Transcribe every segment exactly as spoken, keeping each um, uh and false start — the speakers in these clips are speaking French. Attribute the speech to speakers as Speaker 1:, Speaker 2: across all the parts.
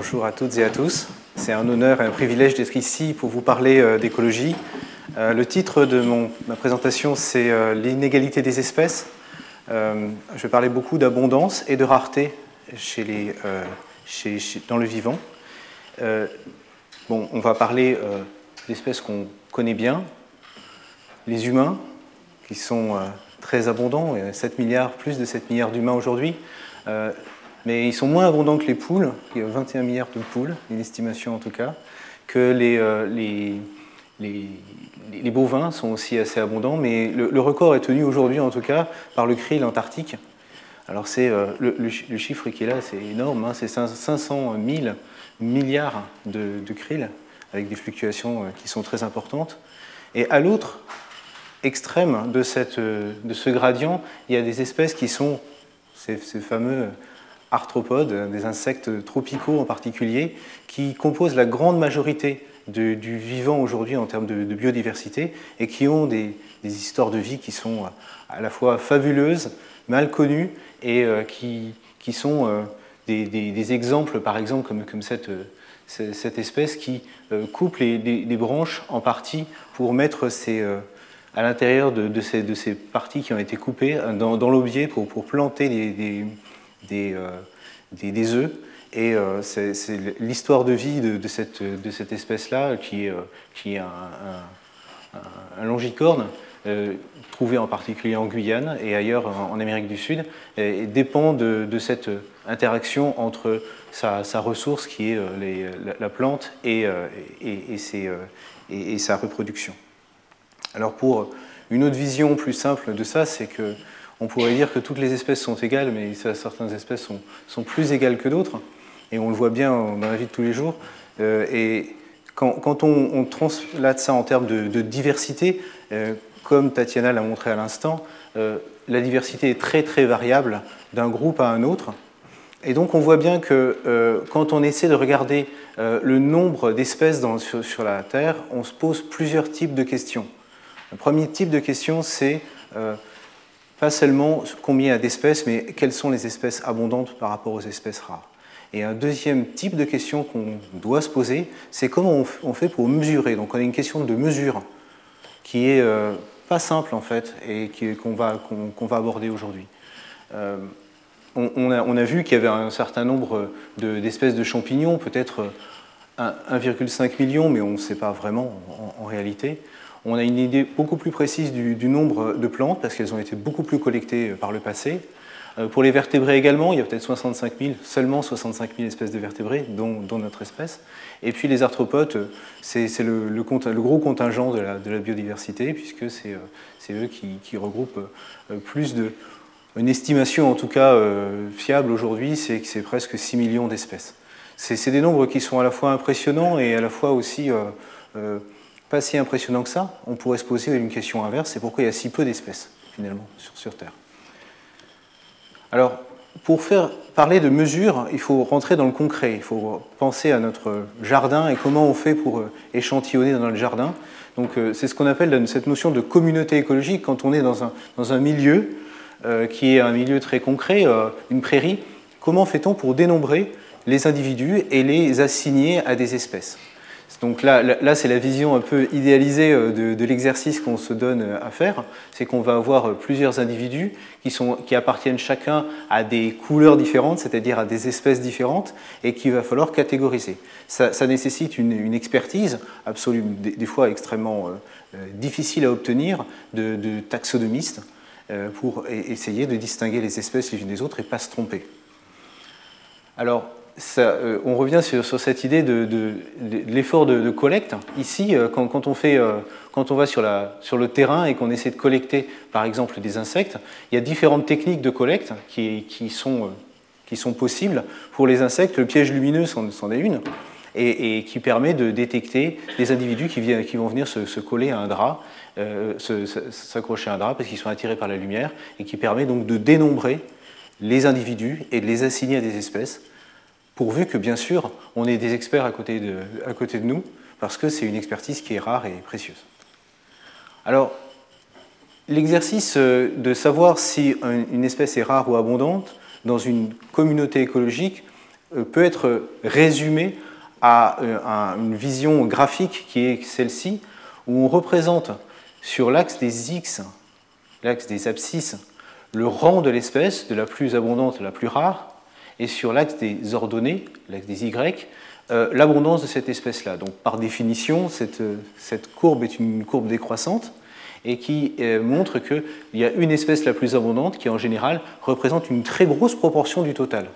Speaker 1: bonjour à toutes et à tous. C'est un honneur et un privilège d'être ici pour vous parler euh, d'écologie. Euh, le titre de mon, ma présentation, c'est euh, l'inégalité des espèces. Euh, je vais parler beaucoup d'abondance et de rareté chez les, euh, chez, chez, dans le vivant. Euh, bon, on va parler euh, d'espèces qu'on connaît bien, les humains, qui sont euh, très abondants, sept milliards, plus de sept milliards d'humains aujourd'hui. Euh, mais ils sont moins abondants que les poules, il y a vingt et un milliards de poules, une estimation en tout cas, que les, euh, les, les, les bovins sont aussi assez abondants, mais le, le record est tenu aujourd'hui en tout cas par le krill antarctique. Alors c'est, euh, le, le, le chiffre qui est là, c'est énorme, hein, c'est cinq cent mille milliards de, de krill, avec des fluctuations qui sont très importantes. Et à l'autre extrême de, cette, de ce gradient, il y a des espèces qui sont ces, ces fameux arthropodes, des insectes tropicaux en particulier, qui composent la grande majorité de, du vivant aujourd'hui en termes de, de biodiversité et qui ont des, des histoires de vie qui sont à la fois fabuleuses, mal connues et euh, qui, qui sont euh, des, des, des exemples, par exemple, comme, comme cette, cette espèce qui euh, coupe les, les, les branches en partie pour mettre ces, euh, à l'intérieur de, de, ces, de ces parties qui ont été coupées dans, dans l'aubier pour, pour planter les, des Des, euh, des, des œufs. Et euh, c'est, c'est l'histoire de vie de, de, cette, de cette espèce-là, qui est, euh, qui est un, un, un longicorne, euh, trouvé en particulier en Guyane et ailleurs en, en Amérique du Sud, et, et dépend de, de cette interaction entre sa, sa ressource, qui est euh, les, la, la plante, et, euh, et, et, ses, euh, et, et sa reproduction. Alors pour une autre vision plus simple de ça, c'est que on pourrait dire que toutes les espèces sont égales, mais certaines espèces sont, sont plus égales que d'autres, et on le voit bien dans la vie de tous les jours. Euh, et quand, quand on, on translate ça en termes de, de diversité, euh, comme Tatiana l'a montré à l'instant, euh, la diversité est très très variable d'un groupe à un autre. Et donc on voit bien que euh, quand on essaie de regarder euh, le nombre d'espèces dans, sur, sur la Terre, on se pose plusieurs types de questions. Le premier type de question, c'est euh, pas seulement combien il y a d'espèces, mais quelles sont les espèces abondantes par rapport aux espèces rares. Et un deuxième type de question qu'on doit se poser, c'est comment on fait pour mesurer. Donc on a une question de mesure qui est euh, pas simple en fait, et qui, qu'on, va, qu'on, qu'on va aborder aujourd'hui. Euh, on, on, a, on a vu qu'il y avait un certain nombre de, d'espèces de champignons, peut-être un virgule cinq million, mais on ne sait pas vraiment en, en réalité. On a une idée beaucoup plus précise du, du nombre de plantes, parce qu'elles ont été beaucoup plus collectées par le passé. Euh, pour les vertébrés également, il y a peut-être soixante-cinq mille, seulement soixante-cinq mille espèces de vertébrés, dont, dont notre espèce. Et puis les arthropodes, c'est, c'est le, le, le gros contingent de la, de la biodiversité, puisque c'est, c'est eux qui, qui regroupent plus de... Une estimation, en tout cas euh, fiable aujourd'hui, c'est que c'est presque six millions d'espèces. C'est, c'est des nombres qui sont à la fois impressionnants et à la fois aussi... Euh, euh, pas si impressionnant que ça. On pourrait se poser une question inverse, c'est pourquoi il y a si peu d'espèces, finalement, sur, sur Terre. Alors, pour faire parler de mesures, il faut rentrer dans le concret. Il faut penser à notre jardin et comment on fait pour échantillonner dans notre jardin. Donc, c'est ce qu'on appelle cette notion de communauté écologique quand on est dans un, dans un milieu euh, qui est un milieu très concret, euh, une prairie. Comment fait-on pour dénombrer les individus et les assigner à des espèces ? Donc là, là, c'est la vision un peu idéalisée de, de l'exercice qu'on se donne à faire. C'est qu'on va avoir plusieurs individus qui, sont, qui appartiennent chacun à des couleurs différentes, c'est-à-dire à des espèces différentes, et qu'il va falloir catégoriser. Ça, ça nécessite une, une expertise absolue, des, des fois extrêmement euh, difficile à obtenir, de, de taxonomistes, euh, pour essayer de distinguer les espèces les unes des autres et ne pas se tromper. Alors, Ça, euh, on revient sur, sur cette idée de, de, de, de l'effort de, de collecte. Ici, euh, quand, quand, on fait, euh, quand on va sur, la, sur le terrain et qu'on essaie de collecter, par exemple, des insectes, il y a différentes techniques de collecte qui, qui, sont, euh, qui sont possibles pour les insectes. Le piège lumineux c'en, c'en est une, et, et qui permet de détecter des individus qui, viennent, qui vont venir se, se coller à un drap, euh, se, se, s'accrocher à un drap parce qu'ils sont attirés par la lumière, et qui permet donc de dénombrer les individus et de les assigner à des espèces, pourvu que, bien sûr, on ait des experts à côté de, à côté de nous, parce que c'est une expertise qui est rare et précieuse. Alors, l'exercice de savoir si une espèce est rare ou abondante dans une communauté écologique peut être résumé à une vision graphique qui est celle-ci, où on représente sur l'axe des X, l'axe des abscisses, le rang de l'espèce, de la plus abondante à la plus rare, et sur l'axe des ordonnées, l'axe des Y, euh, l'abondance de cette espèce-là. Donc par définition, cette, cette courbe est une courbe décroissante et qui euh, montre qu'il y a une espèce la plus abondante qui en général représente une très grosse proportion du total.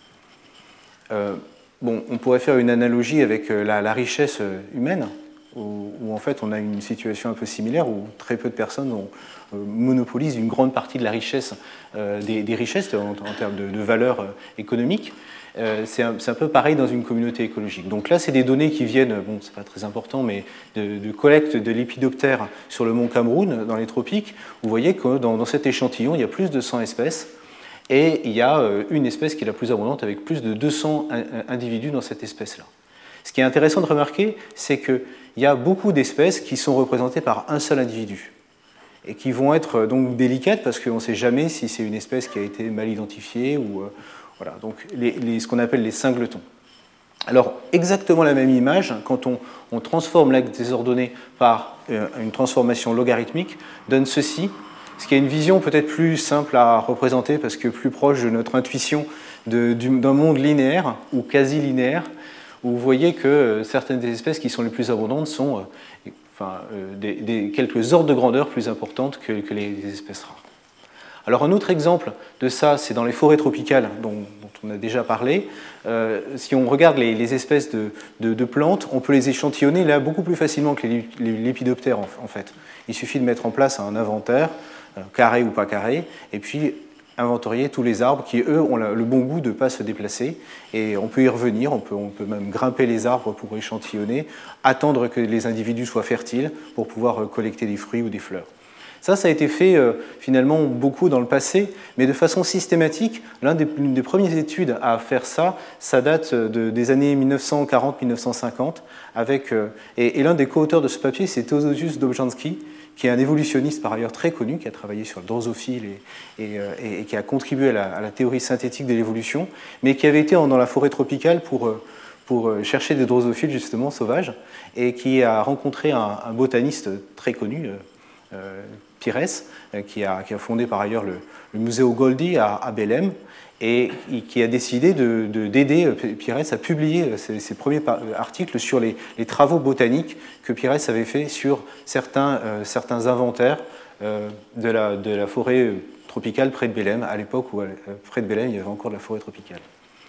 Speaker 1: Euh, bon, on pourrait faire une analogie avec la, la richesse humaine, où, où en fait on a une situation un peu similaire, où très peu de personnes ont, euh, monopolisent une grande partie de la richesse, euh, des, des richesses en, en termes de, de valeur euh, économique. Euh, c'est un, un peu pareil dans une communauté écologique. Donc là, c'est des données qui viennent, bon, c'est pas très important, mais de, de collecte de lépidoptères sur le mont Cameroun, dans les tropiques. Vous voyez que dans, dans cet échantillon, il y a plus de cent espèces, et il y a une espèce qui est la plus abondante, avec plus de deux cents individus dans cette espèce-là. Ce qui est intéressant de remarquer, c'est qu'il y a beaucoup d'espèces qui sont représentées par un seul individu, et qui vont être donc délicates, parce qu'on ne sait jamais si c'est une espèce qui a été mal identifiée, ou... Euh, Voilà, donc les, les, ce qu'on appelle les singletons. Alors, exactement la même image, quand on, on transforme l'axe des ordonnées par euh, une transformation logarithmique, donne ceci, ce qui est une vision peut-être plus simple à représenter, parce que plus proche de notre intuition d'un monde linéaire ou quasi linéaire, où vous voyez que euh, certaines des espèces qui sont les plus abondantes sont euh, enfin, euh, des, des, quelques ordres de grandeur plus importantes que, que les, les espèces rares. Alors un autre exemple de ça, c'est dans les forêts tropicales dont, dont on a déjà parlé. Euh, si on regarde les, les espèces de, de, de plantes, on peut les échantillonner là beaucoup plus facilement que les, les lépidoptères en, en fait. Il suffit de mettre en place un inventaire, euh, carré ou pas carré, et puis inventorier tous les arbres qui, eux, ont le bon goût de ne pas se déplacer. Et on peut y revenir, on peut, on peut même grimper les arbres pour échantillonner, attendre que les individus soient fertiles pour pouvoir collecter des fruits ou des fleurs. Ça, ça a été fait euh, finalement beaucoup dans le passé, mais de façon systématique. L'une des, des premières études à faire ça, ça date de, des années mille neuf cent quarante mille neuf cent cinquante. Avec, euh, et et l'un des co-auteurs de ce papier, c'est Teodosius Dobzhansky, qui est un évolutionniste par ailleurs très connu, qui a travaillé sur le drosophile et, et, et, et qui a contribué à la, à la théorie synthétique de l'évolution, mais qui avait été dans la forêt tropicale pour... pour chercher des drosophiles justement sauvages, et qui a rencontré un, un botaniste très connu, euh, Pires, euh, qui, a, qui a fondé par ailleurs le, le Museo Goldie à, à Belém, et qui a décidé de, de, d'aider Pires à publier ses, ses premiers articles sur les, les travaux botaniques que Pires avait fait sur certains, euh, certains inventaires euh, de, la, de la forêt tropicale près de Belém, à l'époque où euh, près de Belém il y avait encore de la forêt tropicale.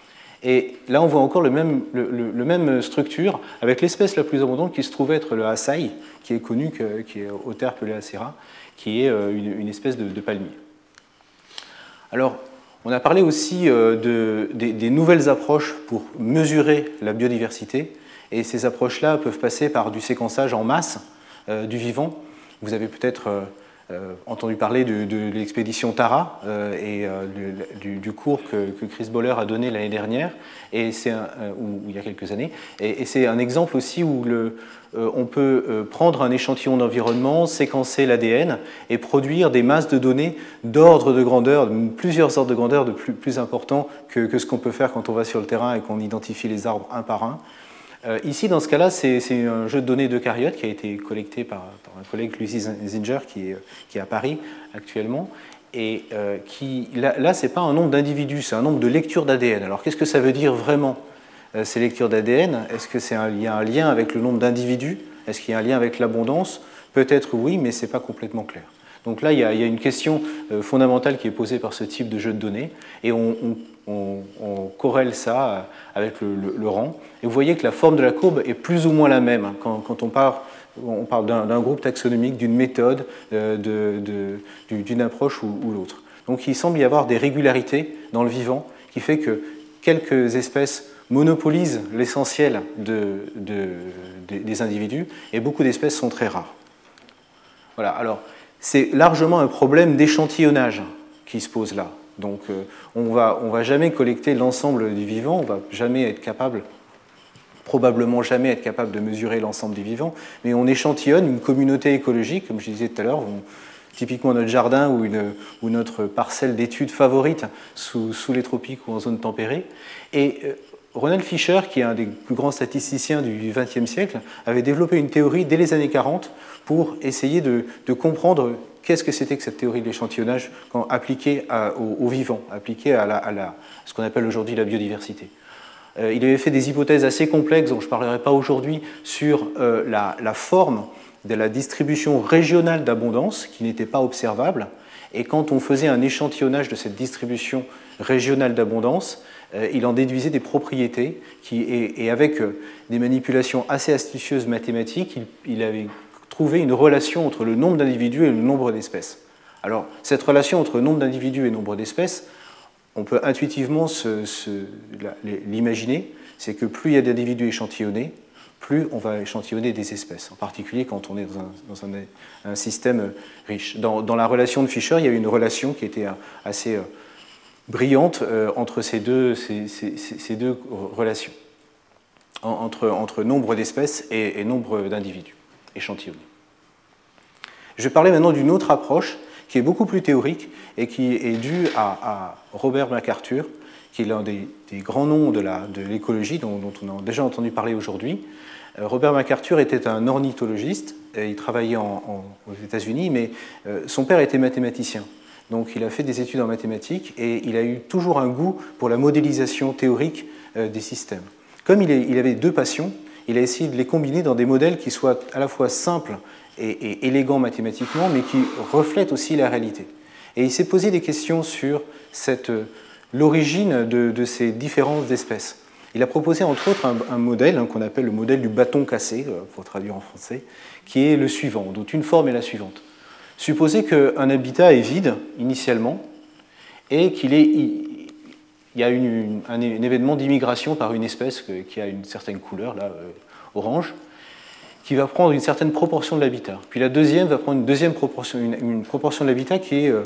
Speaker 1: Et là, on voit encore le même, le, le, le même structure avec l'espèce la plus abondante qui se trouve être le Asai, qui est connu, que, qui est Euterpe leacera, qui est une, une espèce de, de palmier. Alors, on a parlé aussi de, des, des nouvelles approches pour mesurer la biodiversité, et ces approches-là peuvent passer par du séquençage en masse euh, du vivant. Vous avez peut-être euh, Euh, entendu parler de, de l'expédition Tara euh, et euh, du, du cours que, que Chris Boller a donné l'année dernière, et c'est un, euh, ou, ou il y a quelques années, et, et c'est un exemple aussi où le, euh, on peut euh, prendre un échantillon d'environnement, séquencer l'A D N et produire des masses de données d'ordre de grandeur, plusieurs ordres de grandeur de plus, plus importants que, que ce qu'on peut faire quand on va sur le terrain et qu'on identifie les arbres un par un. Euh, ici, dans ce cas-là, c'est, c'est un jeu de données d'eucaryotes qui a été collecté par, par un collègue, Lucy Zinger, qui est, qui est à Paris actuellement. Et euh, qui, là, là ce n'est pas un nombre d'individus, c'est un nombre de lectures d'A D N. Alors, qu'est-ce que ça veut dire vraiment, euh, ces lectures d'A D N? Est-ce qu'il y a un lien avec le nombre d'individus? Est-ce qu'il y a un lien avec l'abondance? Peut-être oui, mais ce n'est pas complètement clair. Donc là, il y a, il y a une question euh, fondamentale qui est posée par ce type de jeu de données, et on, on On, on corrèle ça avec le, le, le rang. Et vous voyez que la forme de la courbe est plus ou moins la même quand, quand on parle, on parle d'un, d'un groupe taxonomique, d'une méthode, euh, de, de, d'une approche ou, ou l'autre. Donc il semble y avoir des régularités dans le vivant qui fait que quelques espèces monopolisent l'essentiel de, de, de, des individus et beaucoup d'espèces sont très rares. Voilà, alors c'est largement un problème d'échantillonnage qui se pose là. Donc euh, on va, on va jamais collecter l'ensemble du vivant, on va jamais être capable, probablement jamais être capable de mesurer l'ensemble des vivants, mais on échantillonne une communauté écologique, comme je disais tout à l'heure, on, typiquement notre jardin ou, une, ou notre parcelle d'études favorite sous, sous les tropiques ou en zone tempérée. Et euh, Ronald Fisher, qui est un des plus grands statisticiens du vingtième siècle, avait développé une théorie dès les années quarante pour essayer de, de comprendre qu'est-ce que c'était que cette théorie de l'échantillonnage quand appliquée à, au, au vivant, appliquée à, la, à la, ce qu'on appelle aujourd'hui la biodiversité. Euh, il avait fait des hypothèses assez complexes, dont je ne parlerai pas aujourd'hui, sur euh, la, la forme de la distribution régionale d'abondance, qui n'était pas observable. Et quand on faisait un échantillonnage de cette distribution régionale d'abondance, euh, il en déduisait des propriétés, qui, et, et avec euh, des manipulations assez astucieuses mathématiques, il, il avait trouvé une relation entre le nombre d'individus et le nombre d'espèces. Alors, cette relation entre nombre d'individus et nombre d'espèces, on peut intuitivement se, se, l'imaginer, c'est que plus il y a d'individus échantillonnés, plus on va échantillonner des espèces, en particulier quand on est dans un, dans un, un système riche. Dans, dans la relation de Fisher, il y a eu une relation qui était assez euh, brillante euh, entre ces deux, ces, ces, ces deux relations, en, entre, entre nombre d'espèces et, et nombre d'individus échantillonnés. Je vais parler maintenant d'une autre approche qui est beaucoup plus théorique et qui est due à, à Robert MacArthur, qui est l'un des, des grands noms de, la, de l'écologie dont, dont on a déjà entendu parler aujourd'hui. Euh, Robert MacArthur était un ornithologiste, et il travaillait en, en, aux États-Unis, mais euh, son père était mathématicien. Donc il a fait des études en mathématiques et il a eu toujours un goût pour la modélisation théorique euh, des systèmes. Comme il, est, il avait deux passions, il a essayé de les combiner dans des modèles qui soient à la fois simples et, et élégants mathématiquement, mais qui reflètent aussi la réalité. Et il s'est posé des questions sur cette, l'origine de, de ces différences d'espèces. Il a proposé entre autres un, un modèle hein, qu'on appelle le modèle du bâton cassé, pour traduire en français, qui est le suivant, dont une forme est la suivante. Supposez qu'un habitat est vide initialement et qu'il est, il y a une, un, un événement d'immigration par une espèce qui a une certaine couleur, là, euh, orange, qui va prendre une certaine proportion de l'habitat. Puis la deuxième va prendre une deuxième proportion, une, une proportion de l'habitat qui est, euh,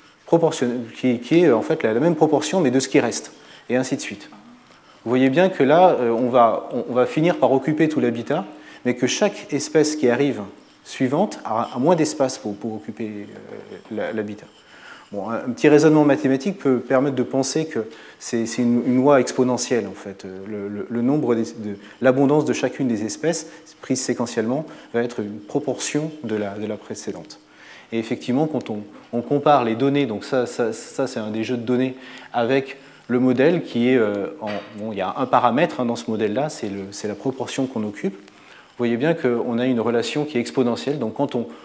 Speaker 1: qui, qui est en fait la, la même proportion mais de ce qui reste, et ainsi de suite. Vous voyez bien que là, euh, on, va, on, on va finir par occuper tout l'habitat, mais que chaque espèce qui arrive suivante a, a moins d'espace pour, pour occuper euh, l'habitat. Bon, un petit raisonnement mathématique peut permettre de penser que c'est une, une loi exponentielle, en fait. Le, le, le nombre de, de l'abondance de chacune des espèces, prise séquentiellement, va être une proportion de la, de la précédente. Et effectivement, quand on, on compare les données, donc ça, ça, ça c'est un des jeux de données, avec le modèle qui est euh, en... Bon, il y a un paramètre hein, dans ce modèle-là, c'est la proportion qu'on occupe. Vous voyez bien qu'on a une relation qui est exponentielle. Donc quand on...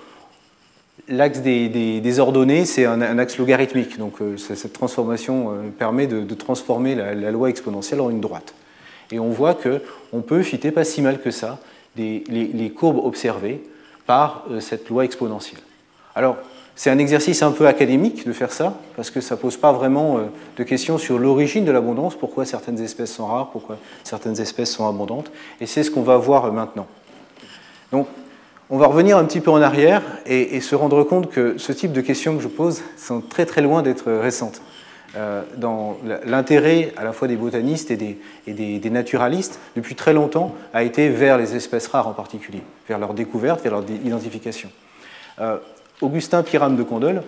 Speaker 1: L'axe des, des, des ordonnées, c'est un, un axe logarithmique. Donc euh, cette transformation euh, permet de, de transformer la, la loi exponentielle en une droite. Et on voit qu'on peut fitter pas si mal que ça des, les, les courbes observées par euh, cette loi exponentielle. Alors, c'est un exercice un peu académique de faire ça, parce que ça ne pose pas vraiment euh, de questions sur l'origine de l'abondance, pourquoi certaines espèces sont rares, pourquoi certaines espèces sont abondantes, et c'est ce qu'on va voir euh, maintenant. Donc, on va revenir un petit peu en arrière et, et se rendre compte que ce type de questions que je pose sont très très loin d'être récentes. Euh, dans l'intérêt à la fois des botanistes et, des, et des, des naturalistes, depuis très longtemps, a été vers les espèces rares en particulier, vers leur découverte, vers leur identification. Euh, Augustin Pyrame de Candolle,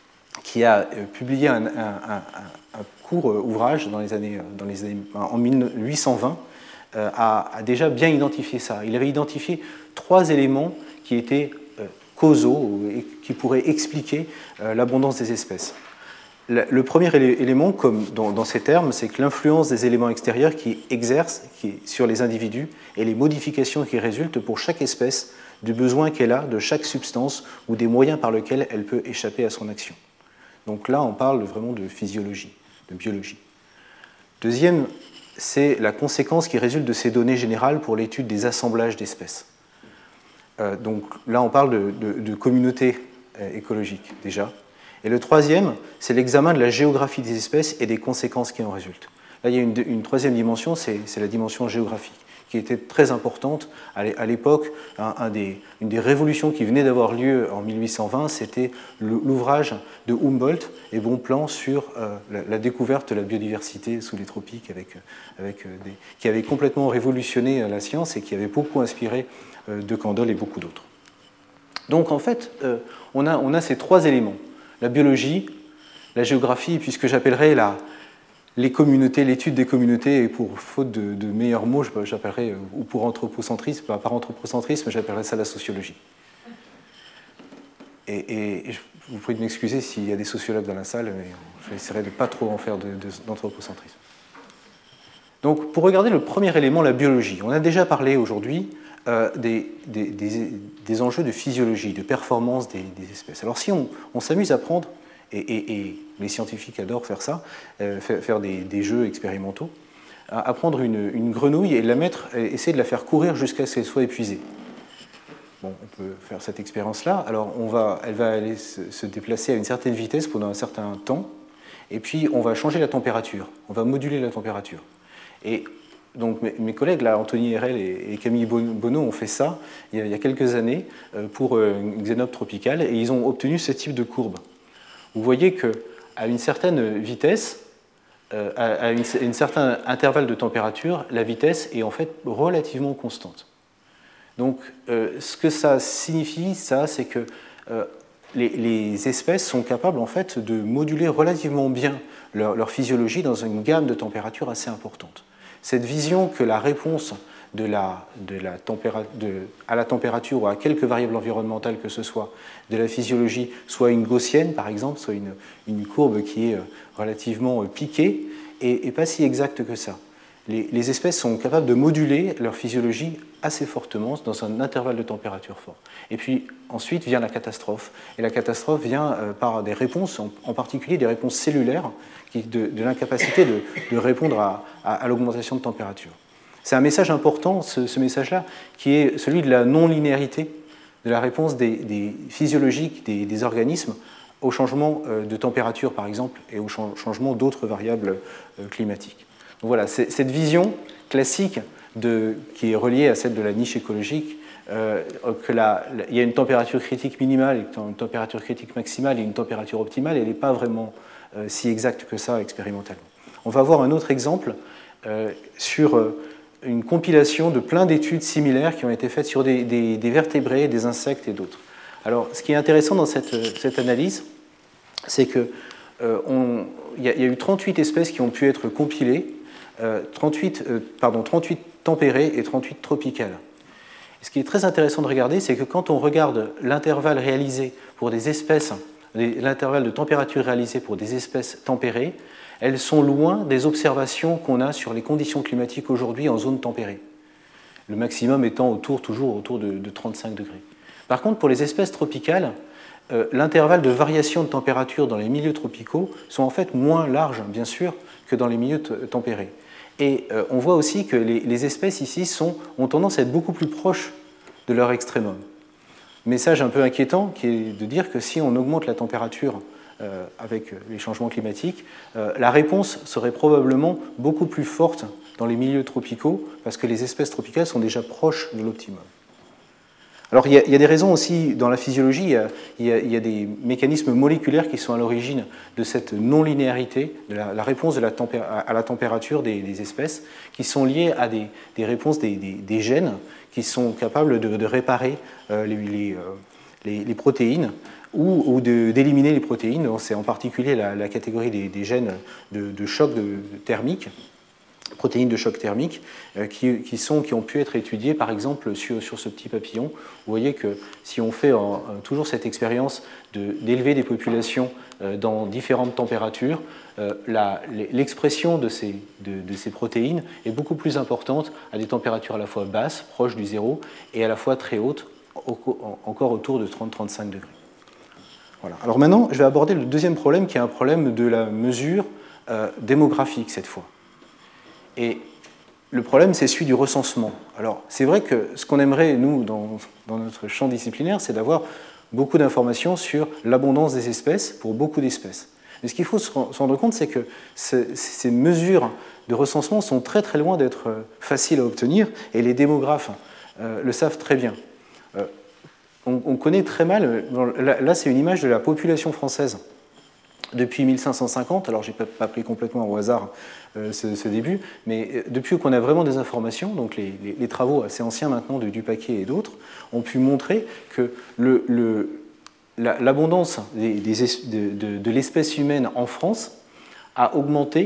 Speaker 1: qui a euh, publié un, un, un, un court ouvrage dans les années, dans les années, en mille huit cent vingt, euh, a, a déjà bien identifié ça. Il avait identifié trois éléments qui étaient euh, causaux et qui pourraient expliquer euh, l'abondance des espèces. Le, le premier élément, comme dans, dans ces termes, c'est que l'influence des éléments extérieurs qui exercent qui, sur les individus et les modifications qui résultent pour chaque espèce du besoin qu'elle a de chaque substance ou des moyens par lesquels elle peut échapper à son action. Donc là, on parle vraiment de physiologie, de biologie. Deuxième, c'est la conséquence qui résulte de ces données générales pour l'étude des assemblages d'espèces. Euh, donc là, on parle de, de, de communautés euh, écologiques, déjà. Et le troisième, c'est l'examen de la géographie des espèces et des conséquences qui en résultent. Là, il y a une, une troisième dimension, c'est la dimension géographique, qui était très importante à l'époque. Un, un des, une des révolutions qui venait d'avoir lieu en mille huit cent vingt, c'était l'ouvrage de Humboldt et Bonpland sur euh, la, la découverte de la biodiversité sous les tropiques, avec, avec des, qui avait complètement révolutionné la science et qui avait beaucoup inspiré euh, de Candolle et beaucoup d'autres. Donc en fait, euh, on, a, on a ces trois éléments. La biologie, la géographie, et puis ce que j'appellerais la, les communautés, l'étude des communautés, et pour faute de, de meilleurs mots, j'appellerais, ou pour anthropocentrisme, par anthropocentrisme, j'appellerais ça la sociologie. Et, et je vous prie de m'excuser s'il y a des sociologues dans la salle, mais j'essaierai de ne pas trop en faire d'anthropocentrisme. Donc, pour regarder le premier élément, la biologie, on a déjà parlé aujourd'hui euh, des, des, des, des enjeux de physiologie, de performance des, des espèces. Alors, si on, on s'amuse à prendre, et, et, et les scientifiques adorent faire ça, euh, faire des, des jeux expérimentaux, à, à prendre une, une grenouille et la mettre, et essayer de la faire courir jusqu'à ce qu'elle soit épuisée. Bon, on peut faire cette expérience-là. Alors, on va, elle va aller se, se déplacer à une certaine vitesse pendant un certain temps, et puis on va changer la température, on va moduler la température. Et donc mes, mes collègues, là, Anthony Herel et, et Camille Bonneau, ont fait ça il y a, il y a quelques années pour une xénope tropicale, et ils ont obtenu ce type de courbe. Vous voyez qu'à une certaine vitesse, euh, à, à une, un certain intervalle de température, la vitesse est en fait relativement constante. Donc, euh, ce que ça signifie, ça, c'est que euh, les, les espèces sont capables, en fait, de moduler relativement bien leur, leur physiologie dans une gamme de températures assez importante. Cette vision que la réponse de la, de la de, à la température ou à quelques variables environnementales que ce soit de la physiologie, soit une gaussienne, par exemple, soit une, une courbe qui est relativement piquée, et, et pas si exacte que ça. Les, les espèces sont capables de moduler leur physiologie assez fortement dans un intervalle de température fort. Et puis ensuite vient la catastrophe. Et la catastrophe vient euh, par des réponses, en, en particulier des réponses cellulaires, qui, de, de l'incapacité de, de répondre à, à, à l'augmentation de température. C'est un message important, ce, ce message-là, qui est celui de la non-linéarité de la réponse des, des physiologiques des, des organismes au changement euh, de température, par exemple, et au changement d'autres variables euh, climatiques. Donc voilà, cette vision classique de, qui est reliée à celle de la niche écologique, euh, qu'il y a une température critique minimale, une température critique maximale et une température optimale, elle n'est pas vraiment euh, si exacte que ça expérimentalement. On va voir un autre exemple euh, sur euh, une compilation de plein d'études similaires qui ont été faites sur des, des, des vertébrés, des insectes et d'autres. Alors, ce qui est intéressant dans cette, cette analyse, c'est qu'il euh, y, y a eu trente-huit espèces qui ont pu être compilées, Euh, trente-huit, euh, pardon, trente-huit tempérées et trente-huit tropicales. Et ce qui est très intéressant de regarder, c'est que quand on regarde l'intervalle réalisé pour des espèces, l'intervalle de température réalisé pour des espèces tempérées, elles sont loin des observations qu'on a sur les conditions climatiques aujourd'hui en zone tempérée. Le maximum étant autour, toujours autour de, de trente-cinq degrés. Par contre, pour les espèces tropicales, euh, l'intervalle de variation de température dans les milieux tropicaux sont en fait moins larges, bien sûr, que dans les milieux tempérés. Et euh, on voit aussi que les, les espèces ici sont, ont tendance à être beaucoup plus proches de leur extrémum. Message un peu inquiétant qui est de dire que si on augmente la température euh, avec les changements climatiques, euh, la réponse serait probablement beaucoup plus forte dans les milieux tropicaux parce que les espèces tropicales sont déjà proches de l'optimum. Alors il y, a, il y a des raisons aussi dans la physiologie, il y a, il y a, il y a des mécanismes moléculaires qui sont à l'origine de cette non-linéarité, de la, la réponse de la à la température des, des espèces, qui sont liées à des, des réponses des, des, des gènes qui sont capables de, de réparer euh, les, les, les, les protéines ou, ou d'éliminer les protéines. C'est en particulier la, la catégorie des, des gènes de, de choc de, de thermique, protéines de choc thermique, euh, qui, qui, sont, qui ont pu être étudiées par exemple sur, sur ce petit papillon. Vous voyez que si on fait en, en, toujours cette expérience d'élever de, des populations euh, dans différentes températures, euh, l'expression de ces, de, de ces protéines est beaucoup plus importante à des températures à la fois basses, proches du zéro, et à la fois très hautes, au, encore autour de trente à trente-cinq degrés. Voilà. Alors maintenant, je vais aborder le deuxième problème, qui est un problème de la mesure euh, démographique cette fois. Et le problème, c'est celui du recensement. Alors, c'est vrai que ce qu'on aimerait, nous, dans, dans notre champ disciplinaire, c'est d'avoir beaucoup d'informations sur l'abondance des espèces pour beaucoup d'espèces. Mais ce qu'il faut se rendre compte, c'est que ces, ces mesures de recensement sont très très loin d'être faciles à obtenir, et les démographes euh, le savent très bien. Euh, on, on connaît très mal, là, là c'est une image de la population française depuis mille cinq cent cinquante, alors je n'ai pas pris complètement au hasard euh, ce, ce début, mais depuis qu'on a vraiment des informations, donc les, les, les travaux assez anciens maintenant de Dupaquet et d'autres, ont pu montrer que le, le, l'abondance des, des, de, de, de l'espèce humaine en France a augmenté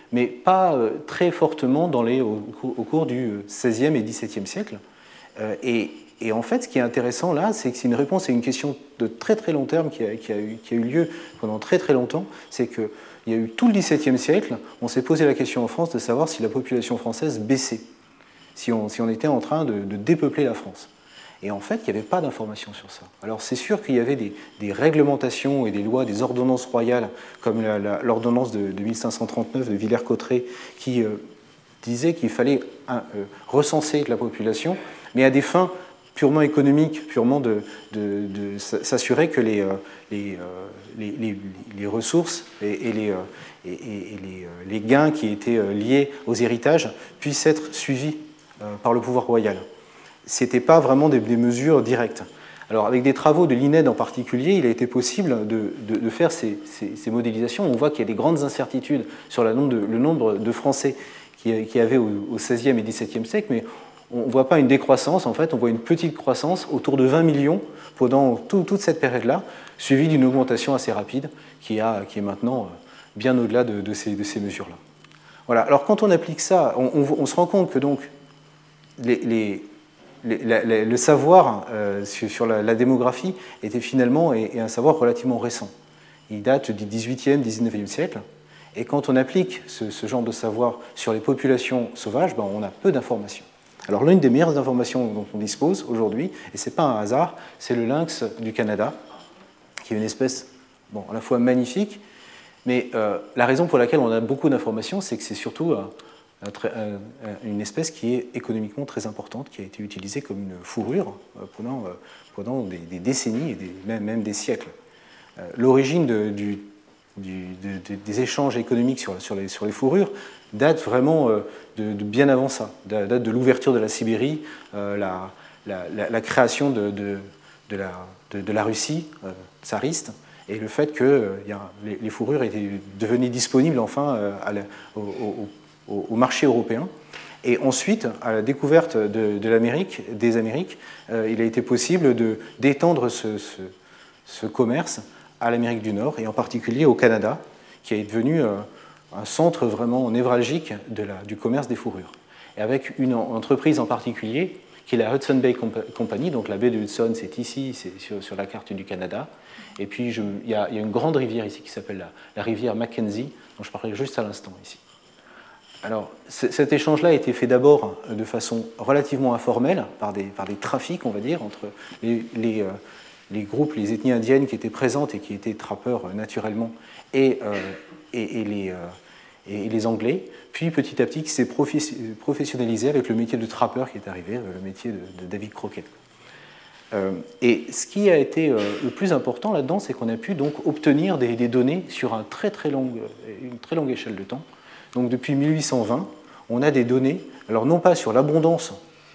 Speaker 1: mais pas euh, très fortement dans les, au, au cours du seizième et dix-septième siècle. Euh, et, et en fait, ce qui est intéressant là, c'est que c'est une réponse à une question de très très long terme qui a, qui a, eu, qui a eu lieu pendant très très longtemps, c'est qu'il y a eu tout le dix-septième siècle, on s'est posé la question en France de savoir si la population française baissait, si on, si on était en train de, de dépeupler la France. Et en fait, il n'y avait pas d'informations sur ça. Alors c'est sûr qu'il y avait des, des réglementations et des lois, des ordonnances royales, comme la, la, l'ordonnance de, de mille cinq cent trente-neuf de Villers-Cotterêts, qui euh, disait qu'il fallait hein, euh, recenser la population, mais à des fins purement économiques, purement de, de, de s'assurer que les, euh, les, euh, les, les, les ressources et, et, les, euh, et, et les, les gains qui étaient liés aux héritages puissent être suivis euh, par le pouvoir royal. Ce n'était pas vraiment des, des mesures directes. Alors, avec des travaux de l'I N E D en particulier, il a été possible de, de, de faire ces, ces, ces modélisations. On voit qu'il y a des grandes incertitudes sur le nombre de, le nombre de Français qu'il y avait au, au seizième et dix-septième siècle, mais on ne voit pas une décroissance, en fait, on voit une petite croissance autour de vingt millions pendant tout, toute cette période-là, suivie d'une augmentation assez rapide qui, a, qui est maintenant bien au-delà de, de ces, de ces mesures-là. Voilà. Alors, quand on applique ça, on, on, on se rend compte que donc les, les le savoir sur la démographie était finalement un savoir relativement récent. Il date du dix-huitième, dix-neuvième siècle. Et quand on applique ce, ce genre de savoir sur les populations sauvages, ben on a peu d'informations. Alors l'une des meilleures informations dont on dispose aujourd'hui, et ce n'est pas un hasard, c'est le lynx du Canada, qui est une espèce bon, à la fois magnifique, mais euh, la raison pour laquelle on a beaucoup d'informations, c'est que c'est surtout euh, une espèce qui est économiquement très importante, qui a été utilisée comme une fourrure pendant, pendant des, des décennies et des, même, même des siècles. L'origine de, du, du, de, des échanges économiques sur, sur, les, sur les fourrures date vraiment de, de bien avant ça, date de l'ouverture de la Sibérie, la, la, la création de, de, de, la, de, de la Russie tsariste, et le fait que euh, les, les fourrures étaient devenaient disponibles enfin à la, au, au au marché européen. Et ensuite, à la découverte de, de l'Amérique, des Amériques, euh, il a été possible de, d'étendre ce, ce, ce commerce à l'Amérique du Nord, et en particulier au Canada, qui est devenu euh, un centre vraiment névralgique de la, du commerce des fourrures. Et avec une entreprise en particulier, qui est la Hudson Bay Company, donc la baie de Hudson, c'est ici, c'est sur, sur la carte du Canada. Et puis, je, il, y a, il y a une grande rivière ici qui s'appelle la, la rivière Mackenzie, dont je parlerai juste à l'instant ici. Alors, cet échange-là a été fait d'abord de façon relativement informelle, par des, par des trafics, on va dire, entre les, les, les groupes, les ethnies indiennes qui étaient présentes et qui étaient trappeurs naturellement, et, euh, et, et, les, euh, et les Anglais. Puis, petit à petit, qui s'est professionnalisé avec le métier de trappeur qui est arrivé, le métier de, de David Crockett. Euh, et ce qui a été euh, le plus important là-dedans, c'est qu'on a pu donc obtenir des, des données sur un très, très long, une très longue échelle de temps. Donc depuis mille huit cent vingt, on a des données, alors non pas sur l'abondance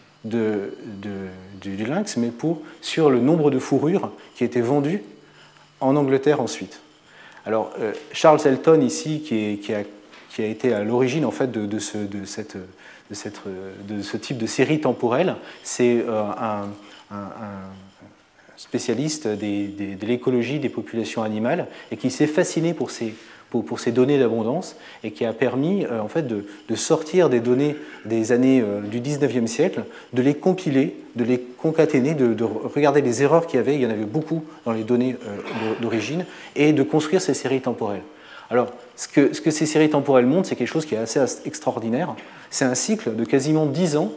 Speaker 1: de, de, du lynx, mais pour, sur le nombre de fourrures qui étaient vendues en Angleterre ensuite. Alors euh, Charles Elton ici, qui, est, qui, a, qui a été à l'origine en fait de, de, ce, de, cette, de, cette, de ce type de série temporelle, c'est euh, un, un, un spécialiste des, des, de l'écologie des populations animales et qui s'est fasciné pour ces Pour, pour ces données d'abondance et qui a permis euh, en fait, de, de sortir des données des années euh, du dix-neuvième siècle, de les compiler, de les concaténer, de, de regarder les erreurs qu'il y avait, il y en avait beaucoup dans les données euh, d'origine, et de construire ces séries temporelles. Alors, ce que, ce que ces séries temporelles montrent, c'est quelque chose qui est assez extraordinaire. C'est un cycle de quasiment dix ans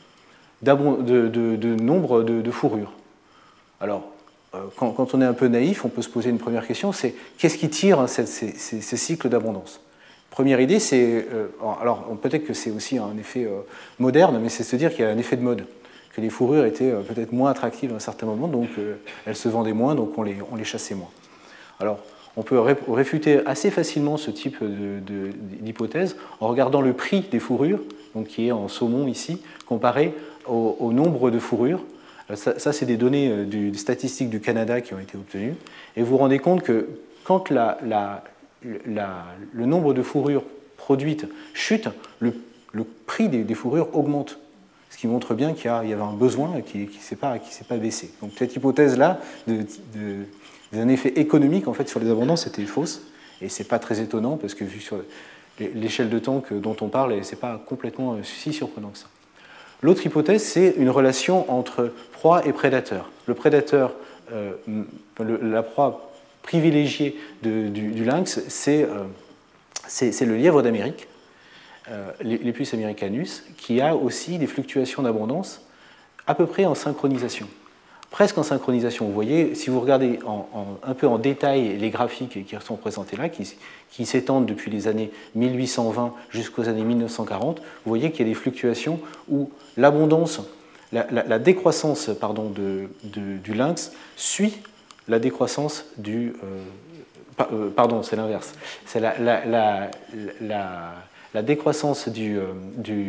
Speaker 1: de, de, de nombre de, de fourrures. Alors, Quand, quand on est un peu naïf, on peut se poser une première question, c'est qu'est-ce qui tire hein, ces, ces, ces cycles d'abondance? Première idée, c'est, euh, alors peut-être que c'est aussi un effet euh, moderne, mais c'est se dire qu'il y a un effet de mode, que les fourrures étaient euh, peut-être moins attractives à un certain moment, donc euh, elles se vendaient moins, donc on les, on les chassait moins. Alors, on peut réfuter assez facilement ce type de, de, d'hypothèse en regardant le prix des fourrures, donc qui est en saumon ici, comparé au, au nombre de fourrures. Ça, ça c'est des données du, des statistiques du Canada qui ont été obtenues. Et vous vous rendez compte que quand la, la, la, le nombre de fourrures produites chute, le, le prix des, des fourrures augmente. Ce qui montre bien qu'il y, a, il y avait un besoin qui ne s'est pas, qui s'est pas baissé. Donc cette hypothèse-là de, de, d'un effet économique en fait, sur les abondances était fausse. Et ce n'est pas très étonnant parce que vu sur, l'échelle de temps que, dont on parle, et ce n'est pas complètement si surprenant que ça. L'autre hypothèse, c'est une relation entre proie et prédateur. Le prédateur, euh, le, la proie privilégiée de, du, du lynx, c'est euh, le lièvre d'Amérique, euh, Lepus americanus, qui a aussi des fluctuations d'abondance à peu près en synchronisation. Presque en synchronisation. Vous voyez, si vous regardez en, en, un peu en détail les graphiques qui sont présentés là, qui, qui s'étendent depuis les années mille huit cent vingt jusqu'aux années mille neuf cent quarante, vous voyez qu'il y a des fluctuations où l'abondance, la, la, la décroissance pardon, de, de, du lynx suit la décroissance du... Euh, euh, pardon, c'est l'inverse. C'est la, la, la, la, la décroissance du, euh, du,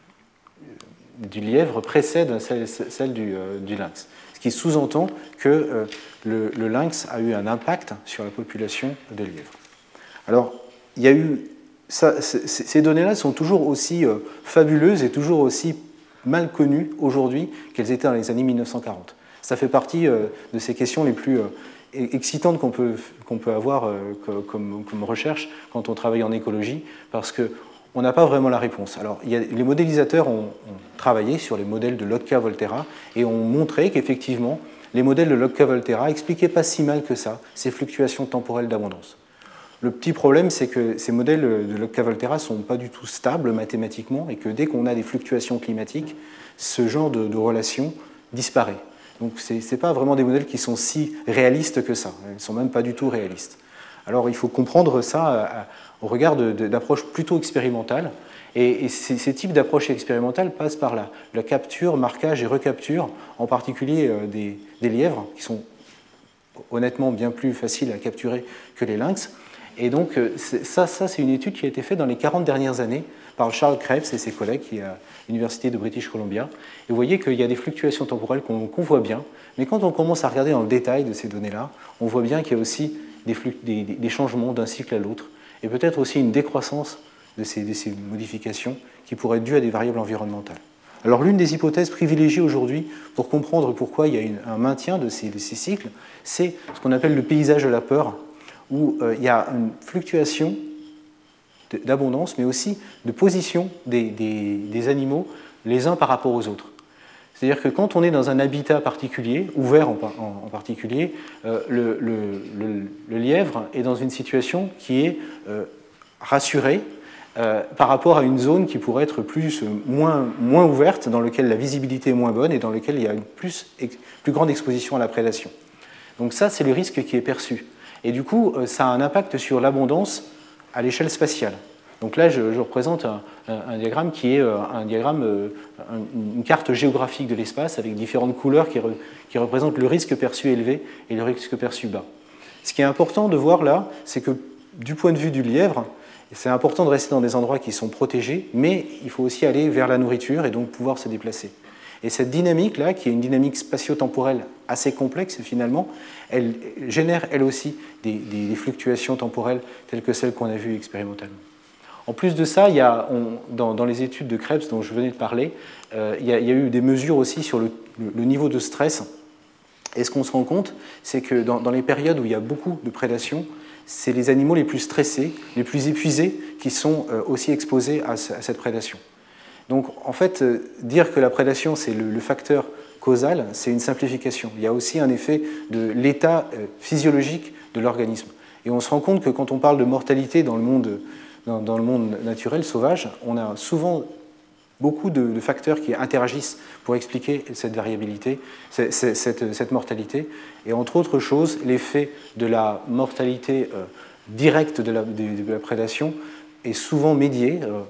Speaker 1: du lièvre précède celle, celle du, euh, du lynx. Ce qui sous-entend que euh, le, le lynx a eu un impact sur la population de lièvres. Alors, il y a eu ça, ces données-là sont toujours aussi euh, fabuleuses et toujours aussi mal connues aujourd'hui qu'elles étaient dans les années mille neuf cent quarante. Ça fait partie euh, de ces questions les plus euh, excitantes qu'on peut, qu'on peut avoir euh, comme, comme recherche quand on travaille en écologie, parce que on n'a pas vraiment la réponse. Alors, il y a, les modélisateurs ont, ont travaillé sur les modèles de Lotka-Volterra et ont montré qu'effectivement, les modèles de Lotka-Volterra n'expliquaient pas si mal que ça ces fluctuations temporelles d'abondance. Le petit problème, c'est que ces modèles de Lotka-Volterra ne sont pas du tout stables mathématiquement et que dès qu'on a des fluctuations climatiques, ce genre de, de relation disparaît. Donc, ce n'est pas vraiment des modèles qui sont si réalistes que ça. Ils ne sont même pas du tout réalistes. Alors, il faut comprendre ça au regard d'approches plutôt expérimentales. Et, et ces, ces types d'approches expérimentales passent par là. La capture, marquage et recapture, en particulier euh, des, des lièvres, qui sont honnêtement bien plus faciles à capturer que les lynx. Et donc, ça, ça c'est une étude qui a été faite dans les quarante dernières années par Charles Krebs et ses collègues qui est à l'Université de British Columbia. Et vous voyez qu'il y a des fluctuations temporelles qu'on qu'on voit bien, mais quand on commence à regarder dans le détail de ces données-là, on voit bien qu'il y a aussi des, flux, des, des changements d'un cycle à l'autre, et peut-être aussi une décroissance de ces, de ces modifications qui pourraient être dues à des variables environnementales. Alors l'une des hypothèses privilégiées aujourd'hui pour comprendre pourquoi il y a une, un maintien de ces, de ces cycles, c'est ce qu'on appelle le paysage de la peur, où euh, il y a une fluctuation d'abondance, mais aussi de position des, des, des animaux les uns par rapport aux autres. C'est-à-dire que quand on est dans un habitat particulier, ouvert en, en, en particulier, euh, le, le, le, le lièvre est dans une situation qui est euh, rassurée euh, par rapport à une zone qui pourrait être plus, moins, moins ouverte, dans laquelle la visibilité est moins bonne et dans laquelle il y a une plus, plus grande exposition à la prédation. Donc ça, c'est le risque qui est perçu. Et du coup, ça a un impact sur l'abondance à l'échelle spatiale. Donc là, je, je représente un, un, un diagramme qui est un diagramme, un, une carte géographique de l'espace avec différentes couleurs qui, re, qui représentent le risque perçu élevé et le risque perçu bas. Ce qui est important de voir là, c'est que du point de vue du lièvre, c'est important de rester dans des endroits qui sont protégés, mais il faut aussi aller vers la nourriture et donc pouvoir se déplacer. Et cette dynamique-là, qui est une dynamique spatio-temporelle assez complexe finalement, elle génère elle aussi des, des, des fluctuations temporelles telles que celles qu'on a vues expérimentalement. En plus de ça, il y a, on, dans, dans les études de Krebs dont je venais de parler, euh, il, y a, il y a eu des mesures aussi sur le, le, le niveau de stress. Et ce qu'on se rend compte, c'est que dans, dans les périodes où il y a beaucoup de prédation, c'est les animaux les plus stressés, les plus épuisés qui sont euh, aussi exposés à, à cette prédation. Donc, en fait, euh, dire que la prédation, c'est le, le facteur causal, c'est une simplification. Il y a aussi un effet de l'état euh, physiologique de l'organisme. Et on se rend compte que quand on parle de mortalité dans le monde, dans, dans le monde naturel, sauvage, on a souvent beaucoup de, de facteurs qui interagissent pour expliquer cette variabilité, cette, cette, cette mortalité. Et entre autres choses, l'effet de la mortalité euh, directe de la, de, de la prédation est souvent médié, euh,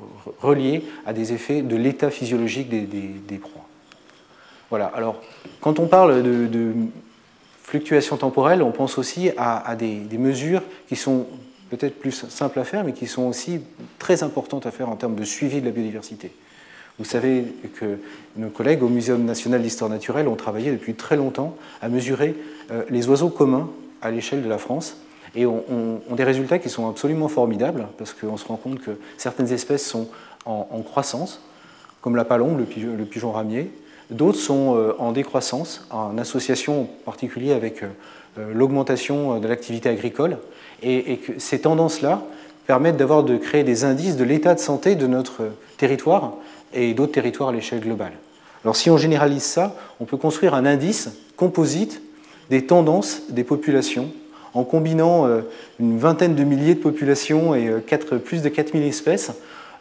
Speaker 1: relié à des effets de l'état physiologique des, des, des proies. Voilà. Alors, quand on parle de, de fluctuations temporelles, on pense aussi à, à des, des mesures qui sont peut-être plus simples à faire, mais qui sont aussi très importantes à faire en termes de suivi de la biodiversité. Vous savez que nos collègues au Muséum national d'histoire naturelle ont travaillé depuis très longtemps à mesurer euh, les oiseaux communs à l'échelle de la France, et ont on, on des résultats qui sont absolument formidables, parce qu'on se rend compte que certaines espèces sont en, en croissance, comme la palombe, le pigeon, le pigeon ramier. D'autres sont euh, en décroissance, en association en particulier avec euh, l'augmentation de l'activité agricole. Et, et que ces tendances-là permettent d'avoir de créer des indices de l'état de santé de notre territoire et d'autres territoires à l'échelle globale. Alors si on généralise ça, on peut construire un indice composite des tendances des populations en combinant une vingtaine de milliers de populations et plus de quatre mille espèces,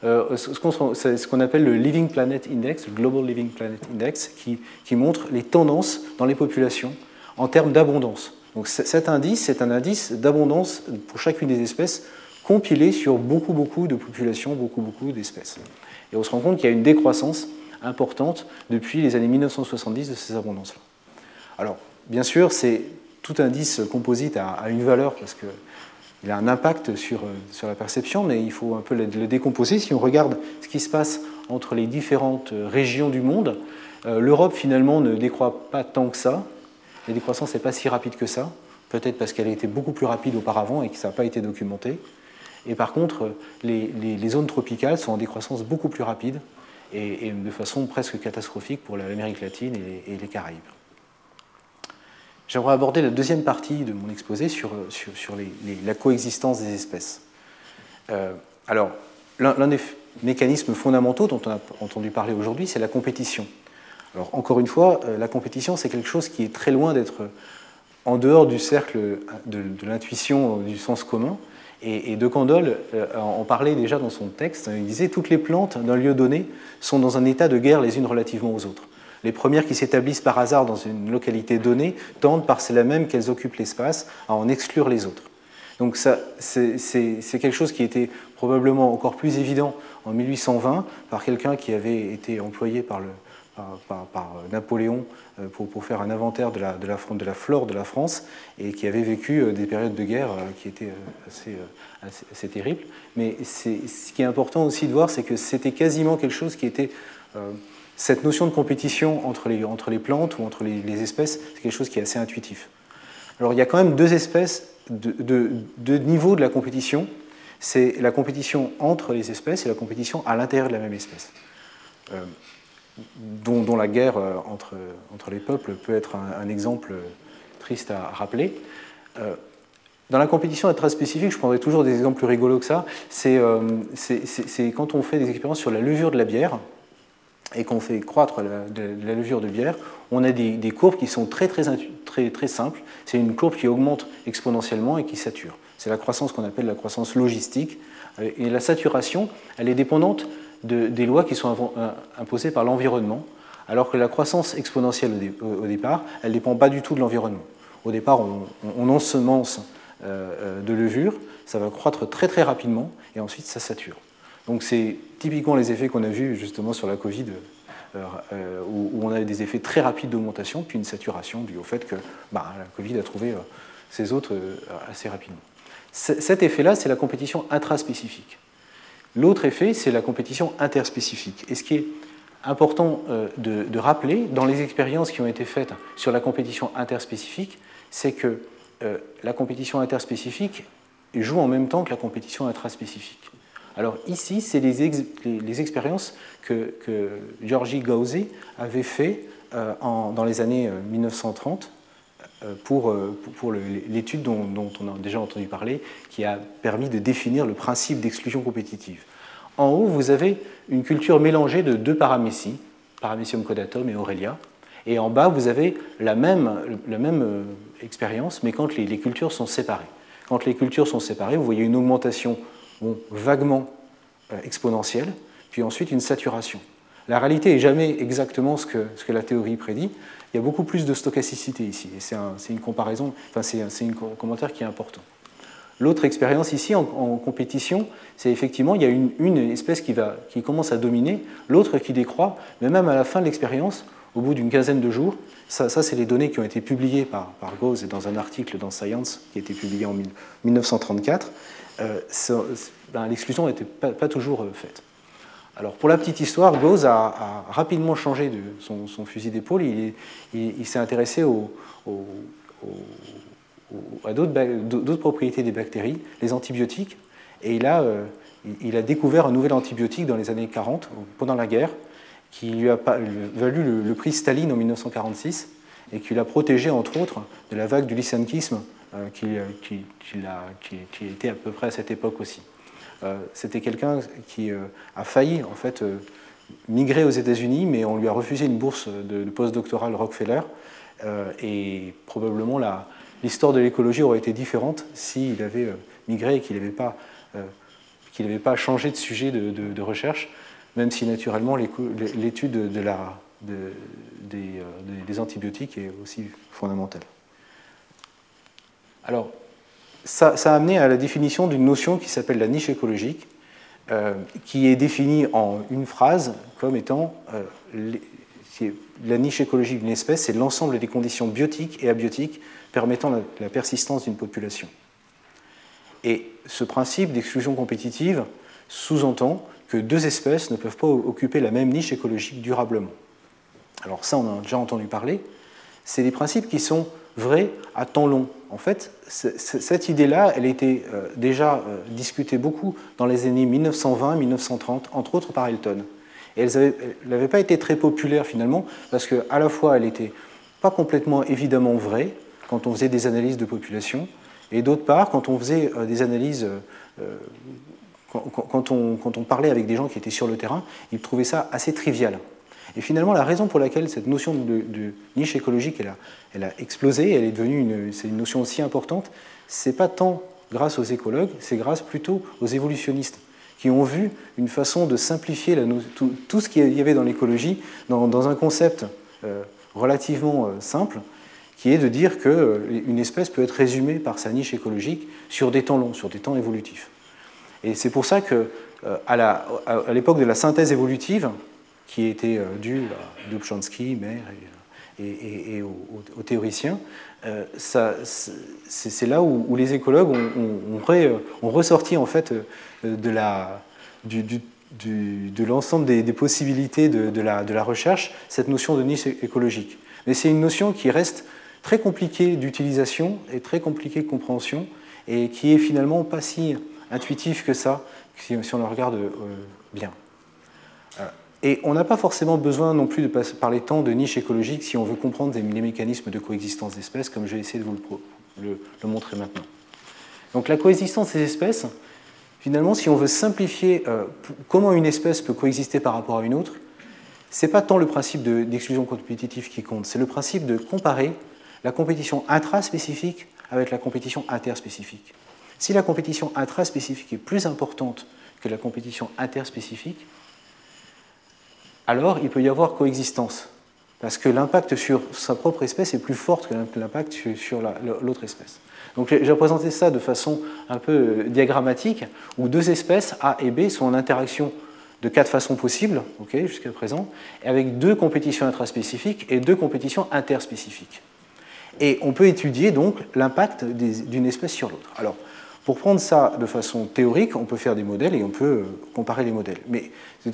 Speaker 1: ce qu'on appelle le Living Planet Index, le Global Living Planet Index, qui, qui montre les tendances dans les populations en termes d'abondance. Donc cet indice, c'est un indice d'abondance pour chacune des espèces compilé sur beaucoup, beaucoup de populations, beaucoup, beaucoup d'espèces. Et on se rend compte qu'il y a une décroissance importante depuis les années mille neuf cent soixante-dix de ces abondances-là. Alors, bien sûr, c'est tout indice composite a, a une valeur parce qu'il a un impact sur, sur la perception, mais il faut un peu le, le décomposer. Si on regarde ce qui se passe entre les différentes régions du monde, euh, l'Europe, finalement, ne décroît pas tant que ça. La décroissance n'est pas si rapide que ça, peut-être parce qu'elle a été beaucoup plus rapide auparavant et que ça n'a pas été documenté. Et par contre, les, les, les zones tropicales sont en décroissance beaucoup plus rapide et, et de façon presque catastrophique pour l'Amérique latine et les, et les Caraïbes. J'aimerais aborder la deuxième partie de mon exposé sur, sur, sur les, les, la coexistence des espèces. Euh, alors, l'un des mécanismes fondamentaux dont on a entendu parler aujourd'hui, c'est la compétition. Alors, encore une fois, la compétition, c'est quelque chose qui est très loin d'être en dehors du cercle de, de l'intuition, du sens commun. Et, et De Candolle en parlait déjà dans son texte. Il disait « Toutes les plantes d'un lieu donné sont dans un état de guerre les unes relativement aux autres. Les premières qui s'établissent par hasard dans une localité donnée tendent, par cela même qu'elles occupent l'espace, à en exclure les autres. » Donc c'est quelque chose qui était probablement encore plus évident en mille huit cent vingt par quelqu'un qui avait été employé par, le, par, par, par Napoléon pour, pour faire un inventaire de la, de, la, de la flore de la France et qui avait vécu des périodes de guerre qui étaient assez, assez, assez terribles. Mais ce qui est important aussi de voir, c'est que c'était quasiment quelque chose qui était... Euh, Cette notion de compétition entre les, entre les plantes ou entre les, les espèces, c'est quelque chose qui est assez intuitif. Alors il y a quand même deux espèces, de, de, de niveaux de la compétition. C'est la compétition entre les espèces et la compétition à l'intérieur de la même espèce, euh, dont, dont la guerre entre, entre les peuples peut être un, un exemple triste à rappeler. Euh, Dans la compétition intraspécifique, je prendrai toujours des exemples plus rigolos que ça. C'est euh, quand on fait des expériences sur la levure de la bière, et qu'on fait croître la, de, de la levure de bière, on a des, des courbes qui sont très, très, très, très simples. C'est une courbe qui augmente exponentiellement et qui sature. C'est la croissance qu'on appelle la croissance logistique. Et la saturation, elle est dépendante de, des lois qui sont imposées par l'environnement, alors que la croissance exponentielle au, dé, au départ, elle ne dépend pas du tout de l'environnement. Au départ, on, on ensemence euh, de levure, ça va croître très très rapidement, et ensuite ça sature. Donc c'est typiquement les effets qu'on a vus justement sur la Covid, euh, où, où on a des effets très rapides d'augmentation, puis une saturation due au fait que bah, la Covid a trouvé euh, ses hôtes euh, assez rapidement. C cet effet-là, c'est la compétition intraspécifique. L'autre effet, c'est la compétition interspécifique. Et ce qui est important euh, de, de rappeler dans les expériences qui ont été faites sur la compétition interspécifique, c'est que euh, la compétition interspécifique joue en même temps que la compétition intraspécifique. Alors ici, c'est les, ex les, les expériences que, que György Gauzy avait fait euh, en, dans les années mille neuf cent trente euh, pour, euh, pour l'étude dont, dont on a déjà entendu parler, qui a permis de définir le principe d'exclusion compétitive. En haut, vous avez une culture mélangée de deux paramécies, Paramecium caudatum et Aurelia, et en bas, vous avez la même, la même euh, expérience, mais quand les, les cultures sont séparées. Quand les cultures sont séparées, vous voyez une augmentation Bon, vaguement euh, exponentielle, puis ensuite une saturation. La réalité n'est jamais exactement ce que, ce que la théorie prédit. Il y a beaucoup plus de stochasticité ici, et c'est un, une comparaison, enfin c'est un commentaire qui est important. L'autre expérience ici en, en compétition, c'est effectivement il y a une, une espèce qui, va, qui commence à dominer, l'autre qui décroît, mais même à la fin de l'expérience, au bout d'une quinzaine de jours, ça, ça c'est les données qui ont été publiées par, par Gauzy dans un article dans Science qui a été publié en mille neuf cent trente-quatre. Euh, ben, l'exclusion n'était pas, pas toujours euh, faite. Alors, pour la petite histoire, Gauzy a, a rapidement changé de son, son fusil d'épaule. Il, il, il s'est intéressé au, au, au, à d'autres propriétés des bactéries, les antibiotiques, et il a, euh, il a découvert un nouvel antibiotique dans les années quarante, pendant la guerre, qui lui a valu le, le prix Staline en mille neuf cent quarante-six, et qui l'a protégé, entre autres, de la vague du lysankisme, Qui, qui, qui, a, qui, qui était à peu près à cette époque aussi. Euh, C'était quelqu'un qui euh, a failli en fait euh, migrer aux États-Unis, mais on lui a refusé une bourse de, de postdoctorale Rockefeller, euh, et probablement l'histoire de l'écologie aurait été différente s'il avait euh, migré et qu'il n'avait pas, euh, qu'il n'avait pas changé de sujet de, de, de recherche, même si naturellement l'étude de la, de, des, euh, des antibiotiques est aussi fondamentale. Alors, ça, ça a amené à la définition d'une notion qui s'appelle la niche écologique, euh, qui est définie en une phrase comme étant euh, les, la niche écologique d'une espèce, c'est l'ensemble des conditions biotiques et abiotiques permettant la, la persistance d'une population. Et ce principe d'exclusion compétitive sous-entend que deux espèces ne peuvent pas occuper la même niche écologique durablement. Alors ça, on en a déjà entendu parler. C'est des principes qui sont vrais à temps long. En fait, cette idée-là, elle a été euh, déjà euh, discutée beaucoup dans les années mille neuf cent vingt mille neuf cent trente, entre autres par Elton. Et elle n'avait pas été très populaire finalement, parce qu'à la fois, elle n'était pas complètement évidemment vraie quand on faisait des analyses de population, et d'autre part, quand on faisait euh, des analyses, euh, quand, quand, on, quand on parlait avec des gens qui étaient sur le terrain, ils trouvaient ça assez trivial. Et finalement, la raison pour laquelle cette notion de, de niche écologique elle a, elle a explosé, elle est devenue une, c'est une notion aussi importante, c'est pas tant grâce aux écologues, c'est grâce plutôt aux évolutionnistes qui ont vu une façon de simplifier la, tout, tout ce qu'il y avait dans l'écologie dans, dans un concept euh, relativement euh, simple, qui est de dire qu'une euh, espèce peut être résumée par sa niche écologique sur des temps longs, sur des temps évolutifs. Et c'est pour ça qu'à euh, à l'époque de la synthèse évolutive, qui était dû à Dobzhansky, Mayer et, et, et aux, aux théoriciens, euh, c'est là où, où les écologues ont, ont, ont, ré, ont ressorti en fait de la, du, du, du, de l'ensemble des, des possibilités de, de, la, de la recherche cette notion de niche écologique. Mais c'est une notion qui reste très compliquée d'utilisation et très compliquée de compréhension et qui est finalement pas si intuitive que ça si, si on le regarde euh, bien. Euh, Et on n'a pas forcément besoin non plus de parler tant de niche écologique si on veut comprendre les mécanismes de coexistence d'espèces, comme je vais essayer de vous le, le, le montrer maintenant. Donc la coexistence des espèces, finalement, si on veut simplifier euh, comment une espèce peut coexister par rapport à une autre, ce n'est pas tant le principe d'exclusion de, compétitive qui compte, c'est le principe de comparer la compétition intraspécifique avec la compétition interspécifique. Si la compétition intraspécifique est plus importante que la compétition interspécifique, alors il peut y avoir coexistence, parce que l'impact sur sa propre espèce est plus fort que l'impact sur l'autre espèce. Donc j'ai représenté ça de façon un peu diagrammatique, où deux espèces, A et B, sont en interaction de quatre façons possibles, okay, jusqu'à présent, et avec deux compétitions intraspécifiques et deux compétitions interspécifiques. Et on peut étudier donc l'impact d'une espèce sur l'autre. Alors, pour prendre ça de façon théorique, on peut faire des modèles et on peut comparer les modèles. Mais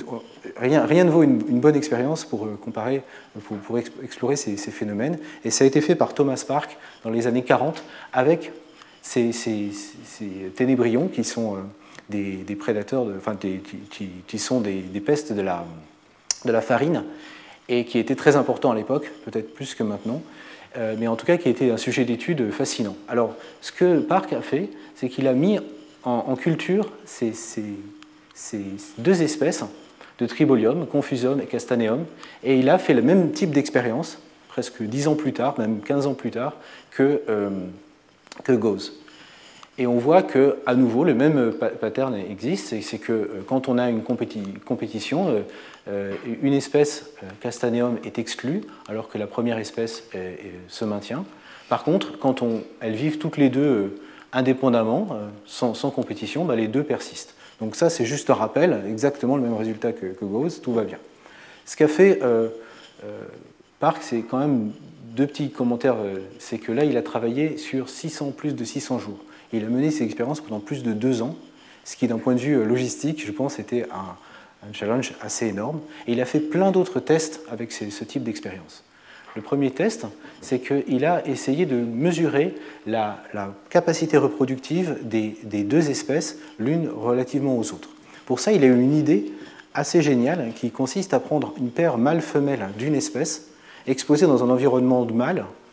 Speaker 1: rien, rien ne vaut une, une bonne expérience pour comparer, pour, pour explorer ces, ces phénomènes. Et ça a été fait par Thomas Park dans les années quarante avec ces, ces, ces ténébrions qui sont des, des prédateurs, de, enfin des, qui, qui sont des, des pestes de la, de la farine et qui étaient très importants à l'époque, peut-être plus que maintenant. Mais en tout cas qui a été un sujet d'étude fascinant. Alors, ce que Park a fait, c'est qu'il a mis en, en culture ces, ces, ces deux espèces de Tribolium, Confusium et Castaneum, et il a fait le même type d'expérience, presque dix ans plus tard, même quinze ans plus tard, que, euh, que Gause. Et on voit qu'à nouveau, le même pattern existe, c'est que quand on a une compéti compétition, euh, une espèce, Castaneum, est exclue, alors que la première espèce est, est, se maintient. Par contre, quand on, elles vivent toutes les deux indépendamment, sans, sans compétition, bah, les deux persistent. Donc ça, c'est juste un rappel, exactement le même résultat que, que Gause, tout va bien. Ce qu'a fait euh, euh, Park, c'est quand même deux petits commentaires, euh, c'est que là, il a travaillé sur six cents, plus de six cents jours. Et il a mené ces expériences pendant plus de deux ans, ce qui, d'un point de vue logistique, je pense, était un, un challenge assez énorme. Et il a fait plein d'autres tests avec ces, ce type d'expérience. Le premier test, c'est qu'il a essayé de mesurer la, la capacité reproductive des, des deux espèces, l'une relativement aux autres. Pour ça, il a eu une idée assez géniale qui consiste à prendre une paire mâle-femelle d'une espèce, exposée dans un environnement de mâle,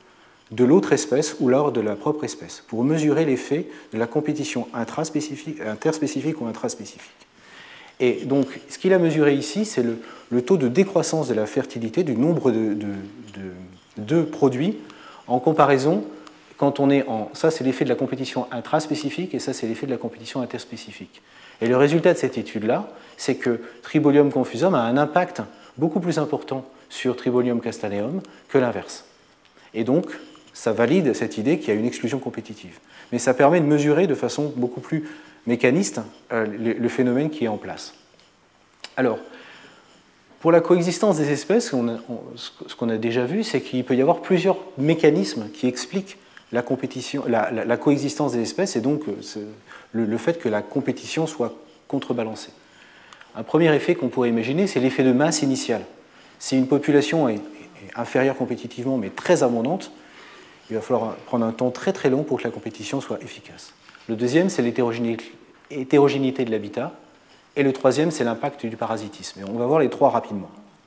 Speaker 1: de l'autre espèce ou lors de la propre espèce, pour mesurer l'effet de la compétition intraspécifique, interspécifique ou intraspécifique. Et donc, ce qu'il a mesuré ici, c'est le, le taux de décroissance de la fertilité du nombre de, de, de, de produits en comparaison quand on est en... Ça, c'est l'effet de la compétition intraspécifique et ça, c'est l'effet de la compétition interspécifique. Et le résultat de cette étude-là, c'est que Tribolium confusum a un impact beaucoup plus important sur Tribolium castaneum que l'inverse. Et donc, ça valide cette idée qu'il y a une exclusion compétitive. Mais ça permet de mesurer de façon beaucoup plus mécaniste euh, le, le phénomène qui est en place. Alors, pour la coexistence des espèces, on a, on, ce qu'on a déjà vu, c'est qu'il peut y avoir plusieurs mécanismes qui expliquent la, compétition, la, la, la coexistence des espèces et donc le, le fait que la compétition soit contrebalancée. Un premier effet qu'on pourrait imaginer, c'est l'effet de masse initiale. Si une population est, est inférieure compétitivement mais très abondante, il va falloir prendre un temps très très long pour que la compétition soit efficace. Le deuxième, c'est l'hétérogénéité de l'habitat. Et le troisième, c'est l'impact du parasitisme. Et on va voir les trois rapidement.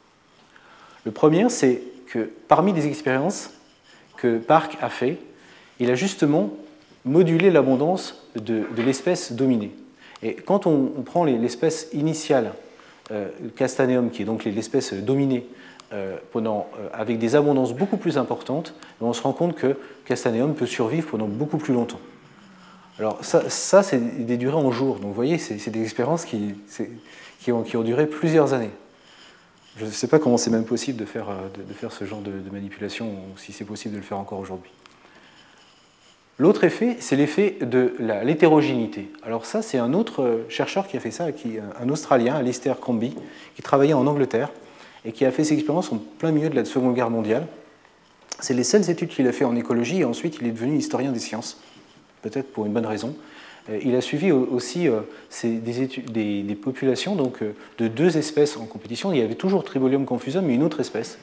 Speaker 1: Le premier, c'est que parmi les expériences que Park a fait, il a justement modulé l'abondance de, de l'espèce dominée. Et quand on, on prend l'espèce initiale, euh, Castaneum, qui est donc l'espèce dominée, euh, pendant, euh, avec des abondances beaucoup plus importantes, on se rend compte que Castaneum peut survivre pendant beaucoup plus longtemps. Alors ça, ça c'est des durées en jours. Donc vous voyez, c'est des expériences qui, qui, ont, qui ont duré plusieurs années. Je ne sais pas comment c'est même possible de faire, de, de faire ce genre de, de manipulation, ou si c'est possible de le faire encore aujourd'hui. L'autre effet, c'est l'effet de l'hétérogénéité. Alors ça, c'est un autre chercheur qui a fait ça, qui, un Australien, Alistair Crombie, qui travaillait en Angleterre et qui a fait ses expériences en plein milieu de la Seconde Guerre mondiale. C'est les seules études qu'il a fait en écologie et ensuite il est devenu historien des sciences, peut-être pour une bonne raison. Il a suivi aussi des, études, des, des populations donc, de deux espèces en compétition. Il y avait toujours Tribolium confusum, mais une autre espèce,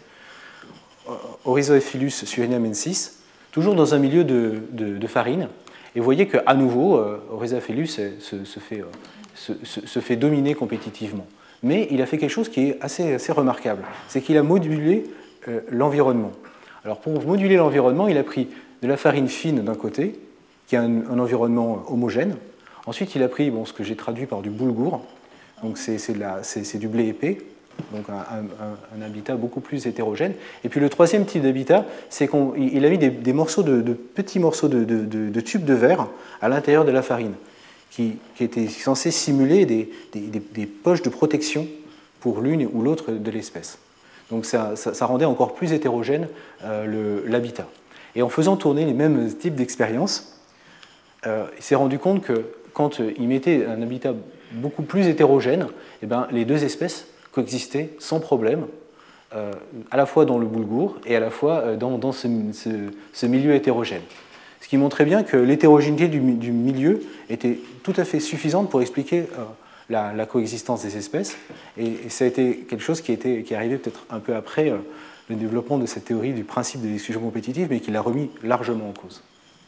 Speaker 1: Oryzoephilus surinamensis, toujours dans un milieu de, de, de farine. Et vous voyez qu'à nouveau, Oryzoephilus se, se, fait, se, se fait dominer compétitivement. Mais il a fait quelque chose qui est assez, assez remarquable, c'est qu'il a modulé euh, l'environnement. Alors pour moduler l'environnement, il a pris de la farine fine d'un côté, qui a un, un environnement homogène. Ensuite, il a pris bon, ce que j'ai traduit par du boulgour, donc c'est du blé épais, donc un, un, un habitat beaucoup plus hétérogène. Et puis le troisième type d'habitat, c'est qu'il a mis des, des morceaux de, de petits morceaux de, de, de, de tubes de verre à l'intérieur de la farine, qui, qui étaient censés simuler des, des, des poches de protection pour l'une ou l'autre de l'espèce. Donc ça, ça, ça rendait encore plus hétérogène euh, l'habitat. Et en faisant tourner les mêmes types d'expériences, euh, il s'est rendu compte que quand il mettait un habitat beaucoup plus hétérogène, eh ben, les deux espèces coexistaient sans problème, euh, à la fois dans le boulgour et à la fois dans, dans ce, ce, ce milieu hétérogène. Ce qui montrait bien que l'hétérogénéité du, du milieu était tout à fait suffisante pour expliquer euh, la, la coexistence des espèces. Et, et ça a été quelque chose qui, était, qui est arrivé peut-être un peu après euh, le développement de cette théorie du principe de l'exclusion compétitive, mais qui l'a remis largement en cause.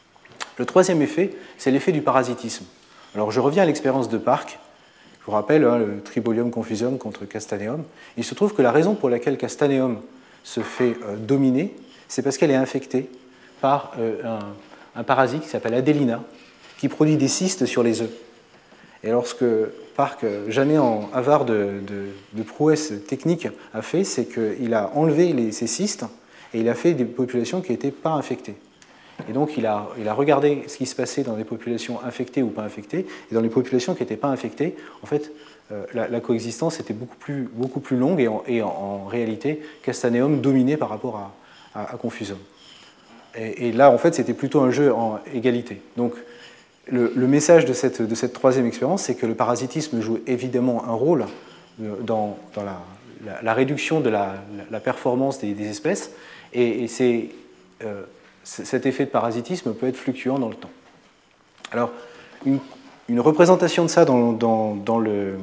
Speaker 1: Le troisième effet, c'est l'effet du parasitisme. Alors je reviens à l'expérience de Park. Je vous rappelle, hein, le Tribolium confusum contre Castaneum. Il se trouve que la raison pour laquelle Castaneum se fait euh, dominer, c'est parce qu'elle est infectée par euh, un, un parasite qui s'appelle Adelina, qui produit des cystes sur les œufs. Et lorsque Park, jamais en avare de, de, de prouesses techniques, a fait, c'est qu'il a enlevé les, ces cystes et il a fait des populations qui n'étaient pas infectées. Et donc il a, il a regardé ce qui se passait dans des populations infectées ou pas infectées, et dans les populations qui n'étaient pas infectées, en fait, euh, la, la coexistence était beaucoup plus, beaucoup plus longue, et en, et en, en réalité, Castaneum dominait par rapport à, à, à Confusum. Et, et là, en fait, c'était plutôt un jeu en égalité. Donc, le, le message de cette, de cette troisième expérience, c'est que le parasitisme joue évidemment un rôle dans, dans la, la, la réduction de la, la performance des, des espèces, et, et c'est... Euh, cet effet de parasitisme peut être fluctuant dans le temps. Alors, une, une représentation de ça dans, dans, dans, le,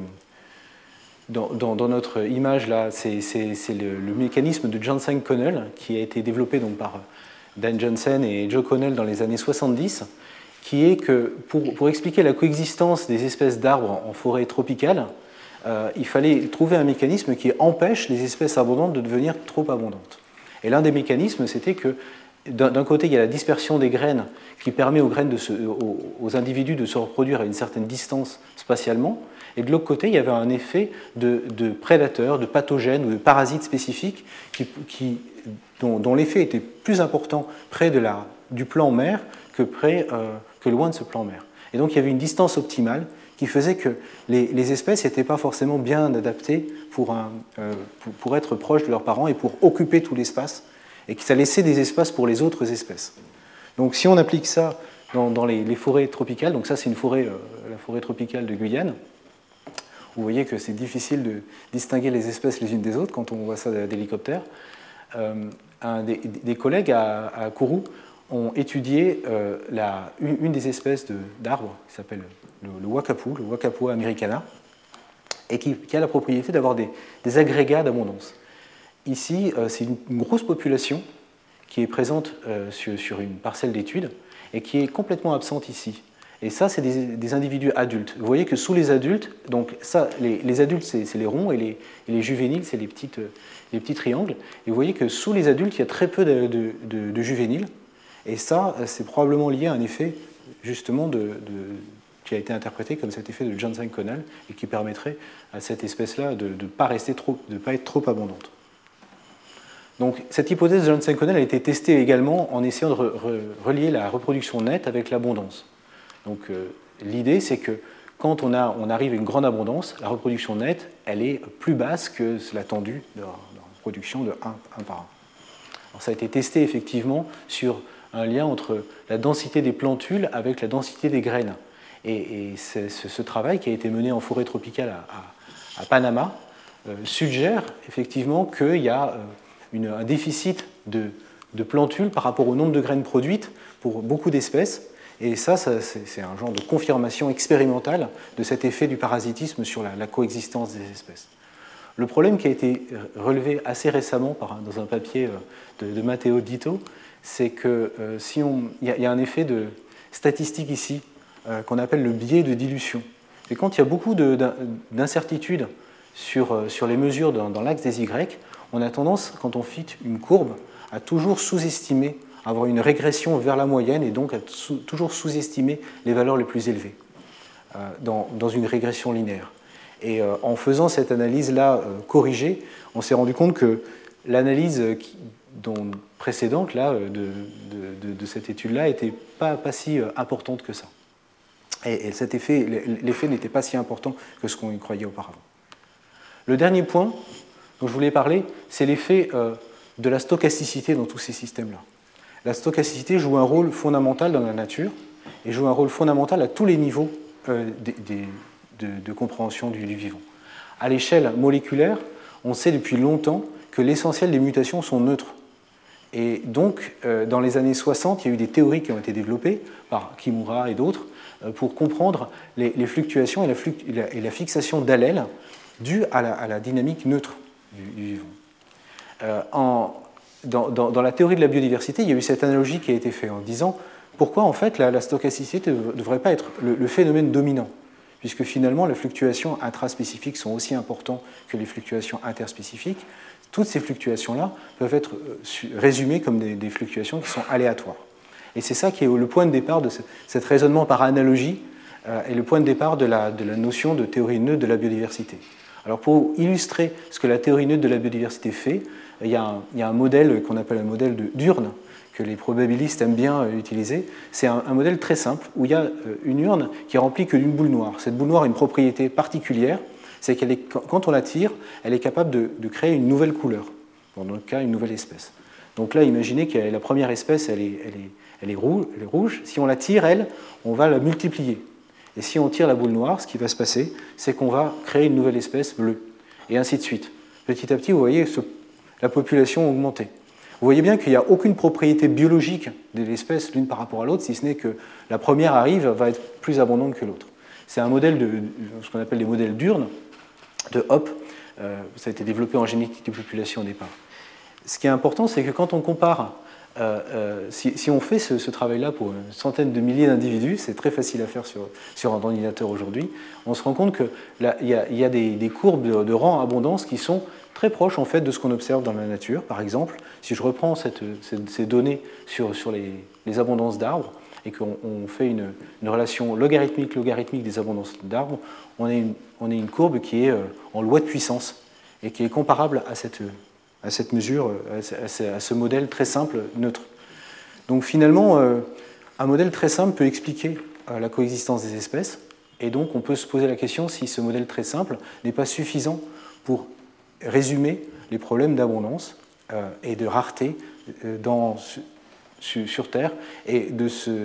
Speaker 1: dans, dans, dans notre image, là, c'est le, le mécanisme de Janssen-Connell, qui a été développé donc, par Dan Janssen et Joe Connell dans les années soixante-dix, qui est que pour, pour expliquer la coexistence des espèces d'arbres en forêt tropicale, euh, il fallait trouver un mécanisme qui empêche les espèces abondantes de devenir trop abondantes. Et l'un des mécanismes, c'était que d'un côté, il y a la dispersion des graines qui permet aux, graines de se, aux, aux individus de se reproduire à une certaine distance spatialement, et de l'autre côté, il y avait un effet de, de prédateurs, de pathogènes ou de parasites spécifiques qui, qui, dont, dont l'effet était plus important près de la, du plan mère que, près, euh, que loin de ce plan mère. Et donc il y avait une distance optimale qui faisait que les, les espèces n'étaient pas forcément bien adaptées pour, un, euh, pour, pour être proches de leurs parents et pour occuper tout l'espace, et que ça laissait des espaces pour les autres espèces. Donc si on applique ça dans, dans les, les forêts tropicales, donc ça c'est une forêt, euh, la forêt tropicale de Guyane, vous voyez que c'est difficile de distinguer les espèces les unes des autres quand on voit ça d'hélicoptère. Euh, un des, des collègues à, à Kourou ont étudié euh, la, une, une des espèces d'arbres qui s'appelle le, le wakapu, le Wakapua americana, et qui, qui a la propriété d'avoir des, des agrégats d'abondance. Ici, euh, c'est une, une grosse population qui est présente euh, sur, sur une parcelle d'études et qui est complètement absente ici. Et ça, c'est des, des individus adultes. Vous voyez que sous les adultes, donc ça, les, les adultes, c'est les ronds, et les, et les juvéniles, c'est les, les petits triangles. Et vous voyez que sous les adultes, il y a très peu de, de, de, de juvéniles. Et ça, c'est probablement lié à un effet, justement, de, de, qui a été interprété comme cet effet de Johnson-Connell, et qui permettrait à cette espèce-là de ne pas, rester trop, de pas être trop abondante. Donc, cette hypothèse de Johnson-Connell a été testée également en essayant de re, re, relier la reproduction nette avec l'abondance. Donc euh, l'idée, c'est que quand on, a, on arrive à une grande abondance, la reproduction nette, elle est plus basse que l'attendue de la reproduction de un, un par un. Alors, ça a été testé effectivement sur un lien entre la densité des plantules avec la densité des graines. Et, et ce, ce travail qui a été mené en forêt tropicale à, à, à Panama euh, suggère effectivement qu'il y a euh, une, un déficit de, de plantules par rapport au nombre de graines produites pour beaucoup d'espèces. Et ça, ça c'est un genre de confirmation expérimentale de cet effet du parasitisme sur la, la coexistence des espèces. Le problème qui a été relevé assez récemment par, dans un papier de, de Matteo Dito, c'est que euh, si on, y, a, y a un effet de statistique ici euh, qu'on appelle le biais de dilution. Et quand il y a beaucoup d'incertitudes sur, sur les mesures dans, dans l'axe des Y, on a tendance, quand on fit une courbe, à toujours sous-estimer, avoir une régression vers la moyenne et donc à sous, toujours sous-estimer les valeurs les plus élevées euh, dans, dans une régression linéaire. Et euh, en faisant cette analyse-là euh, corrigée, on s'est rendu compte que l'analyse précédente là, de, de, de, de cette étude-là n'était pas, pas si euh, importante que ça. Et, et cet effet, l'effet n'était pas si important que ce qu'on y croyait auparavant. Le dernier point dont je voulais parler, c'est l'effet euh, de la stochasticité dans tous ces systèmes-là. La stochasticité joue un rôle fondamental dans la nature et joue un rôle fondamental à tous les niveaux euh, des, des, de, de compréhension du, du vivant. À l'échelle moléculaire, on sait depuis longtemps que l'essentiel des mutations sont neutres. Et donc, euh, dans les années soixante, il y a eu des théories qui ont été développées par Kimura et d'autres euh, pour comprendre les, les fluctuations et la, fluct et la, et la fixation d'allèles dues à la, à la dynamique neutre du, du vivant. Euh, en, Dans, dans, dans la théorie de la biodiversité, il y a eu cette analogie qui a été faite en disant pourquoi en fait la, la stochasticité ne devrait pas être le, le phénomène dominant, puisque finalement les fluctuations intraspécifiques sont aussi importantes que les fluctuations interspécifiques. Toutes ces fluctuations-là peuvent être résumées comme des, des fluctuations qui sont aléatoires. Et c'est ça qui est le point de départ de ce, cet raisonnement par analogie euh, et le point de départ de la, de la notion de théorie neutre de la biodiversité. Alors pour illustrer ce que la théorie neutre de la biodiversité fait, il y a un, il y a un modèle qu'on appelle un modèle d'urne que les probabilistes aiment bien utiliser. C'est un, un modèle très simple où il y a une urne qui est remplie que d'une boule noire. Cette boule noire a une propriété particulière, c'est qu'elle est, quand on la tire, elle est capable de, de créer une nouvelle couleur, dans notre cas une nouvelle espèce. Donc là, imaginez que la première espèce, elle est, elle est, elle est, rouge, elle est rouge. Si on la tire, elle, on va la multiplier. Et si on tire la boule noire, ce qui va se passer, c'est qu'on va créer une nouvelle espèce bleue, et ainsi de suite. Petit à petit, vous voyez ce, la population augmenter. Vous voyez bien qu'il n'y a aucune propriété biologique de l'espèce l'une par rapport à l'autre, si ce n'est que la première arrive, va être plus abondante que l'autre. C'est un modèle de ce qu'on appelle les modèles d'urne, de Hoppe. Euh, ça a été développé en génétique des populations au départ. Ce qui est important, c'est que quand on compare, euh, euh, si, si on fait ce, ce travail-là pour une centaine de milliers d'individus, c'est très facile à faire sur, sur un ordinateur aujourd'hui, on se rend compte qu'il y a, y a des, des courbes de, de rang abondance qui sont très proche en fait de ce qu'on observe dans la nature. Par exemple, si je reprends cette, cette, ces données sur, sur les, les abondances d'arbres et qu'on on fait une, une relation logarithmique-logarithmique des abondances d'arbres, on a une, on a une courbe qui est euh, en loi de puissance et qui est comparable à cette, à cette mesure, à ce, à ce modèle très simple neutre. Donc finalement, euh, un modèle très simple peut expliquer euh, la coexistence des espèces, et donc on peut se poser la question si ce modèle très simple n'est pas suffisant pour résumer les problèmes d'abondance euh, et de rareté euh, dans, sur, sur Terre, et de se,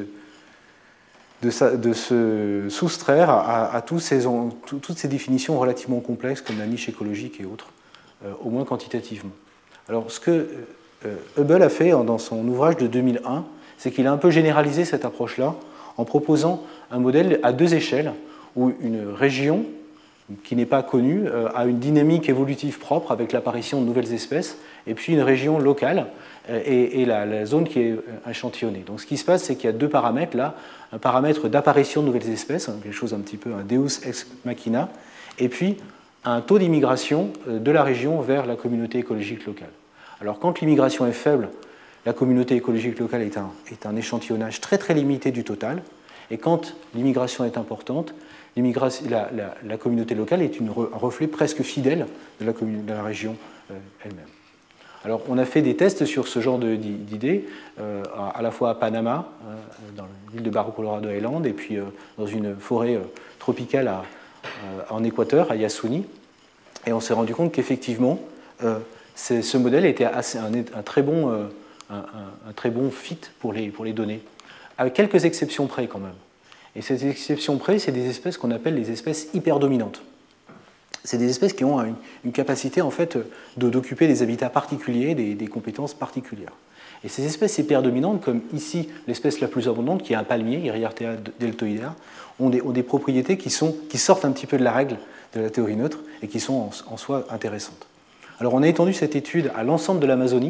Speaker 1: de, sa, de se soustraire à, à tous ces, tout, toutes ces définitions relativement complexes comme la niche écologique et autres, euh, au moins quantitativement. Alors ce que euh, Hubble a fait dans son ouvrage de deux mille un, c'est qu'il a un peu généralisé cette approche-là en proposant un modèle à deux échelles où une région qui n'est pas connue euh, a une dynamique évolutive propre avec l'apparition de nouvelles espèces, et puis une région locale euh, et, et la, la zone qui est échantillonnée. Donc ce qui se passe, c'est qu'il y a deux paramètres là, un paramètre d'apparition de nouvelles espèces, quelque chose un petit peu un deus ex machina, et puis un taux d'immigration de la région vers la communauté écologique locale. Alors quand l'immigration est faible, la communauté écologique locale est un, est un échantillonnage très très limité du total, et quand l'immigration est importante, la, la, la communauté locale est une, un reflet presque fidèle de la, de la région euh, elle-même. Alors on a fait des tests sur ce genre d'idées, euh, à, à la fois à Panama, euh, dans l'île de Barro Colorado Island, et puis euh, dans une forêt euh, tropicale à, euh, en Équateur, à Yasuni, et on s'est rendu compte qu'effectivement, euh, ce modèle était assez, un, un, très bon, euh, un, un, un très bon fit pour les, pour les données, avec quelques exceptions près quand même. Et ces exceptions près, c'est des espèces qu'on appelle les espèces hyperdominantes. C'est des espèces qui ont une, une capacité en fait d'occuper des habitats particuliers, des, des compétences particulières. Et ces espèces hyperdominantes, comme ici l'espèce la plus abondante, qui est un palmier, Hiriartea deltoidea, ont des, ont des propriétés qui, sont, qui sortent un petit peu de la règle de la théorie neutre et qui sont en, en soi intéressantes. Alors on a étendu cette étude à l'ensemble de l'Amazonie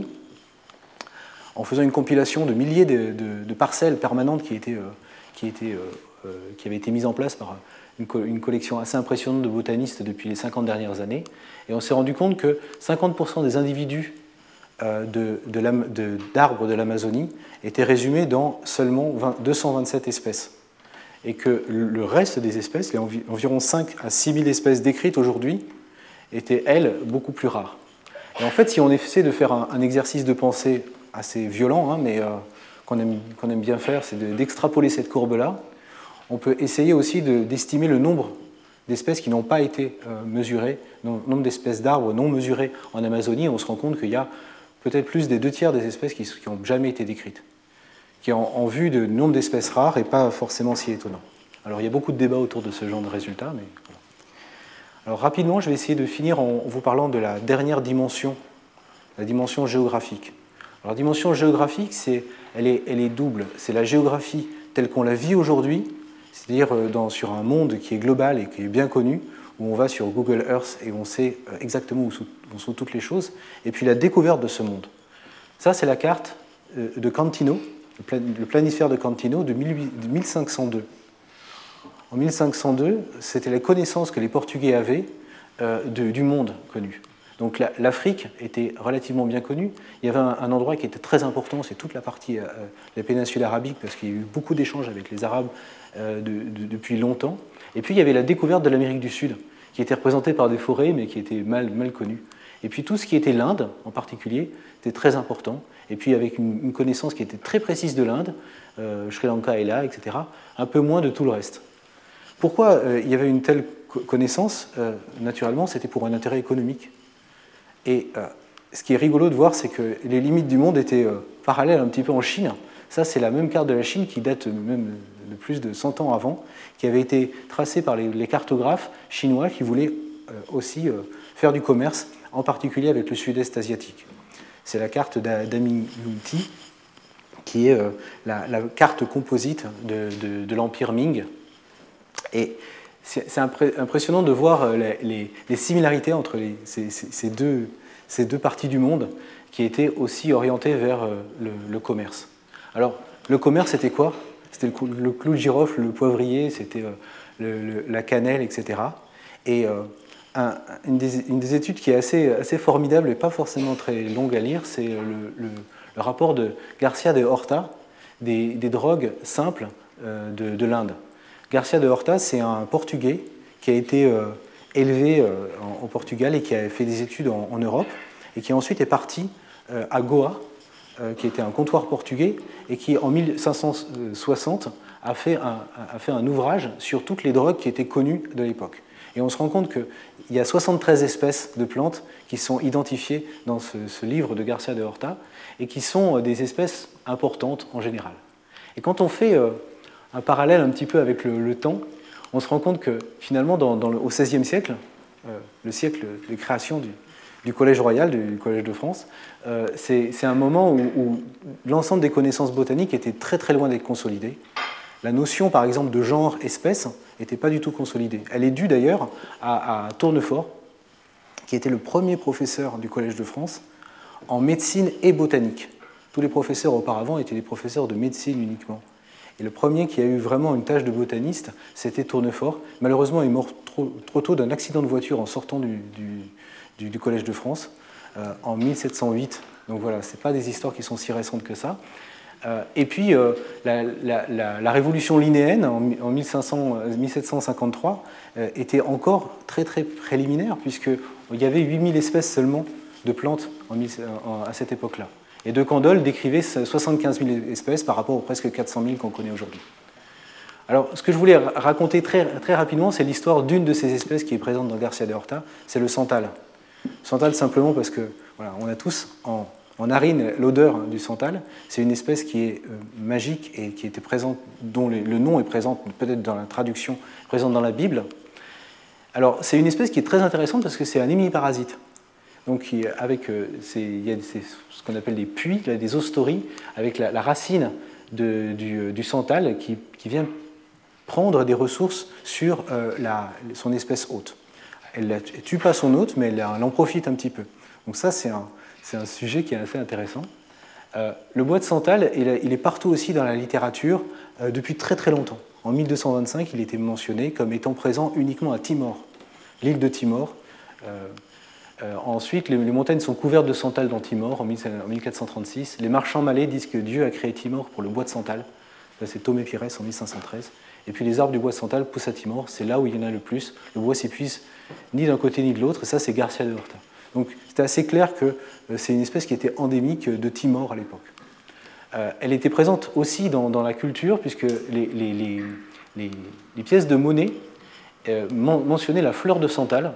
Speaker 1: en faisant une compilation de milliers de, de, de parcelles permanentes qui étaient, euh, qui étaient euh, Euh, qui avait été mise en place par une, co une collection assez impressionnante de botanistes depuis les cinquante dernières années. Et on s'est rendu compte que cinquante pour cent des individus euh, d'arbres de, de l'Amazonie étaient résumés dans seulement deux cent vingt-sept espèces. Et que le reste des espèces, les envi environ cinq à six mille espèces décrites aujourd'hui, étaient, elles, beaucoup plus rares. Et en fait, si on essaie de faire un, un exercice de pensée assez violent, hein, mais euh, qu'on aime, qu'on aime bien faire, c'est d'extrapoler cette courbe-là. On peut essayer aussi d'estimer de, le nombre d'espèces qui n'ont pas été euh, mesurées, le nombre d'espèces d'arbres non mesurées en Amazonie. On se rend compte qu'il y a peut-être plus des deux tiers des espèces qui n'ont jamais été décrites, qui ont en vue de nombre d'espèces rares et pas forcément si étonnant. Alors il y a beaucoup de débats autour de ce genre de résultats. Mais voilà. Alors rapidement, je vais essayer de finir en vous parlant de la dernière dimension, la dimension géographique. Alors la dimension géographique, c'est, elle, est, elle est double. C'est la géographie telle qu'on la vit aujourd'hui, c'est-à-dire sur un monde qui est global et qui est bien connu, où on va sur Google Earth et on sait exactement où sont, où sont toutes les choses, et puis la découverte de ce monde. Ça, c'est la carte de Cantino, le planisphère de Cantino de mille cinq cent deux. En mille cinq cent deux, c'était la connaissance que les Portugais avaient euh, de, du monde connu. Donc l'Afrique était relativement bien connue. Il y avait un, un endroit qui était très important, c'est toute la partie euh, de la péninsule arabique, parce qu'il y a eu beaucoup d'échanges avec les Arabes euh, de, de, depuis longtemps. Et puis il y avait la découverte de l'Amérique du Sud, qui était représentée par des forêts, mais qui était mal, mal connue. Et puis tout ce qui était l'Inde, en particulier, était très important. Et puis avec une, une connaissance qui était très précise de l'Inde, euh, Sri Lanka est là, et cetera, un peu moins de tout le reste. Pourquoi euh, il y avait une telle connaissance? euh, Naturellement, c'était pour un intérêt économique. Et euh, ce qui est rigolo de voir, c'est que les limites du monde étaient euh, parallèles un petit peu en Chine. Ça, c'est la même carte de la Chine qui date même de plus de cent ans avant, qui avait été tracée par les, les cartographes chinois qui voulaient euh, aussi euh, faire du commerce, en particulier avec le sud-est asiatique. C'est la carte d'Aminti, qui est euh, la, la carte composite de, de, de l'Empire Ming. Et c'est impressionnant de voir les, les, les similarités entre les, ces, ces, deux, ces deux parties du monde qui étaient aussi orientées vers le, le commerce. Alors, le commerce, c'était quoi? C'était le, le clou de girofle, le poivrier, c'était le, le, la cannelle, et cetera. Et euh, un, une, des, une des études qui est assez, assez formidable et pas forcément très longue à lire, c'est le, le, le rapport de Garcia de Horta des, des drogues simples euh, de, de l'Inde. Garcia de Horta, c'est un Portugais qui a été euh, élevé euh, en, au Portugal et qui a fait des études en, en Europe et qui ensuite est parti euh, à Goa, euh, qui était un comptoir portugais et qui en mille cinq cent soixante a fait, un, a fait un ouvrage sur toutes les drogues qui étaient connues de l'époque. Et on se rend compte qu'il y a soixante-treize espèces de plantes qui sont identifiées dans ce, ce livre de Garcia de Horta et qui sont des espèces importantes en général. Et quand on fait euh, un parallèle un petit peu avec le, le temps, on se rend compte que finalement, dans, dans le, au seizième siècle, euh, le siècle de création du, du Collège royal, du, du Collège de France, euh, c'est, c'est un moment où, où l'ensemble des connaissances botaniques était très très loin d'être consolidé. La notion, par exemple, de genre espèce n'était pas du tout consolidée. Elle est due d'ailleurs à, à Tournefort, qui était le premier professeur du Collège de France en médecine et botanique. Tous les professeurs auparavant étaient des professeurs de médecine uniquement. Et le premier qui a eu vraiment une tâche de botaniste, c'était Tournefort. Malheureusement, il est mort trop, trop tôt d'un accident de voiture en sortant du, du, du, du Collège de France euh, en mille sept cent huit. Donc voilà, ce n'est pas des histoires qui sont si récentes que ça. Euh, et puis, euh, la, la, la, la révolution linnéenne, en, en mille sept cent cinquante-trois, euh, était encore très, très préliminaire, puisqu'il y avait huit mille espèces seulement de plantes en, en, à cette époque-là. Et De Candolle décrivait soixante-quinze mille espèces par rapport aux presque quatre cent mille qu'on connaît aujourd'hui. Alors, ce que je voulais raconter très, très rapidement, c'est l'histoire d'une de ces espèces qui est présente dans Garcia de Horta, c'est le santal. Santal simplement parce que, voilà, on a tous en, en narine l'odeur du santal. C'est une espèce qui est euh, magique et qui était présente, dont le, le nom est présent peut-être dans la traduction, présente dans la Bible. Alors, c'est une espèce qui est très intéressante parce que c'est un hémiparasite. Donc, avec, euh, il y a ces, ce qu'on appelle des puits, des ostories, avec la, la racine de, du, du santal qui, qui vient prendre des ressources sur euh, la, son espèce hôte. Elle ne tue pas son hôte, mais elle, elle en profite un petit peu. Donc ça, c'est un, c'est un sujet qui est assez intéressant. Euh, le bois de santal, il, il est partout aussi dans la littérature euh, depuis très très longtemps. En mille deux cent vingt-cinq, il était mentionné comme étant présent uniquement à Timor, l'île de Timor. Euh, Euh, ensuite, les, les montagnes sont couvertes de santal dans Timor en, mille quatre cent trente-six. Les marchands malais disent que Dieu a créé Timor pour le bois de santal. Ça, c'est Thomé Pires en mille cinq cent treize. Et puis les arbres du bois de santal poussent à Timor, c'est là où il y en a le plus. Le bois s'épuise ni d'un côté ni de l'autre, et ça, c'est Garcia de Horta. Donc, c'était assez clair que euh, c'est une espèce qui était endémique de Timor à l'époque. Euh, elle était présente aussi dans, dans la culture, puisque les, les, les, les, les pièces de monnaie euh, mentionnaient la fleur de santal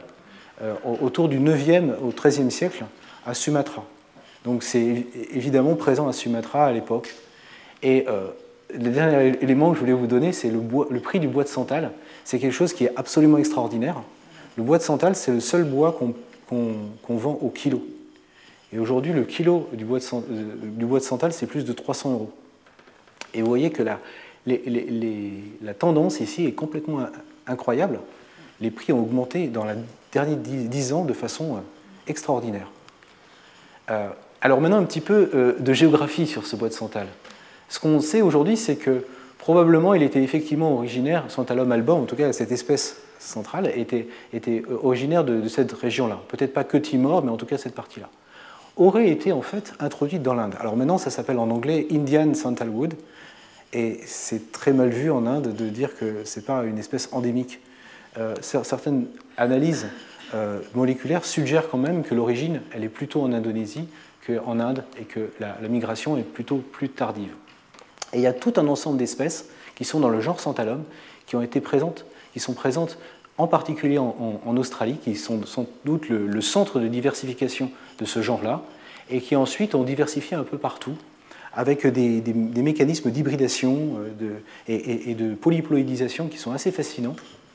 Speaker 1: autour du neuvième au treizième siècle à Sumatra. Donc c'est évidemment présent à Sumatra à l'époque. Et euh, le dernier élément que je voulais vous donner, c'est le, bois, le prix du bois de santal. C'est quelque chose qui est absolument extraordinaire. Le bois de santal, c'est le seul bois qu'on qu'on, qu'on vend au kilo. Et aujourd'hui, le kilo du bois de, du bois de santal, c'est plus de trois cents euros. Et vous voyez que la, les, les, les, la tendance ici est complètement incroyable. Les prix ont augmenté dans les derniers dix ans de façon extraordinaire. Euh, alors maintenant, un petit peu euh, de géographie sur ce bois de santal. Ce qu'on sait aujourd'hui, c'est que probablement il était effectivement originaire, Santalum alba, en tout cas cette espèce centrale, était, était originaire de, de cette région-là. Peut-être pas que Timor, mais en tout cas cette partie-là. Aurait été en fait introduite dans l'Inde. Alors maintenant, ça s'appelle en anglais Indian Santalwood, et c'est très mal vu en Inde de dire que ce n'est pas une espèce endémique. Euh, certaines analyses euh, moléculaires suggèrent quand même que l'origine, elle est plutôt en Indonésie qu'en Inde et que la, la migration est plutôt plus tardive. Et il y a tout un ensemble d'espèces qui sont dans le genre Santalum, qui ont été présentes, qui sont présentes en particulier en, en, en Australie, qui sont sans doute le, le centre de diversification de ce genre-là, et qui ensuite ont diversifié un peu partout, avec des, des, des mécanismes d'hybridation de, et, et, et de polyploïdisation qui sont assez fascinants.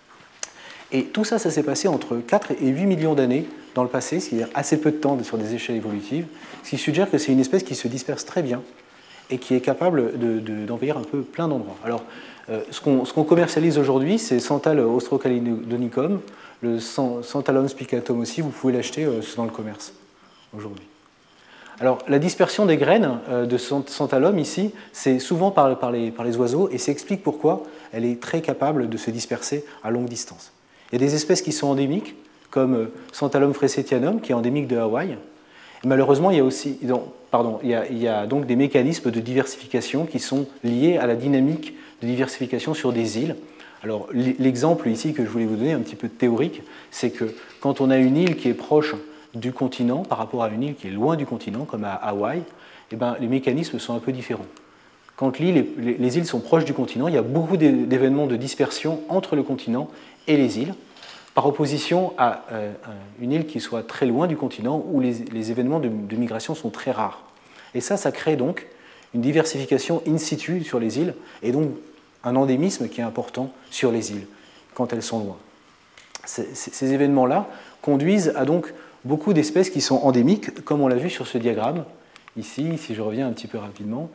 Speaker 1: Et tout ça, ça s'est passé entre quatre et huit millions d'années dans le passé, ce qui est assez peu de temps sur des échelles évolutives, ce qui suggère que c'est une espèce qui se disperse très bien et qui est capable de, de, d'envahir un peu plein d'endroits. Alors, euh, ce, qu'on, ce qu'on commercialise aujourd'hui, c'est Santal austrocalidonicum, le Santalum spicatum aussi, vous pouvez l'acheter euh, dans le commerce aujourd'hui. Alors, la dispersion des graines euh, de Santalum ici, c'est souvent par, par, les, par les oiseaux, et ça explique pourquoi elle est très capable de se disperser à longue distance. Il y a des espèces qui sont endémiques, comme Santalum fresettianum, qui est endémique de Hawaï. Et malheureusement, il y a aussi donc, pardon, il y a, il y a donc des mécanismes de diversification qui sont liés à la dynamique de diversification sur des îles. Alors, l'exemple ici que je voulais vous donner, un petit peu théorique, c'est que quand on a une île qui est proche du continent par rapport à une île qui est loin du continent, comme à Hawaï, eh ben, les mécanismes sont un peu différents. Quand l'île, les îles sont proches du continent, il y a beaucoup d'événements de dispersion entre le continent et les îles, par opposition à une île qui soit très loin du continent, où les, les événements de, de migration sont très rares. Et ça, ça crée donc une diversification in situ sur les îles, et donc un endémisme qui est important sur les îles, quand elles sont loin. Ces, ces événements-là conduisent à donc beaucoup d'espèces qui sont endémiques, comme on l'a vu sur ce diagramme, ici, si je reviens un petit peu rapidement.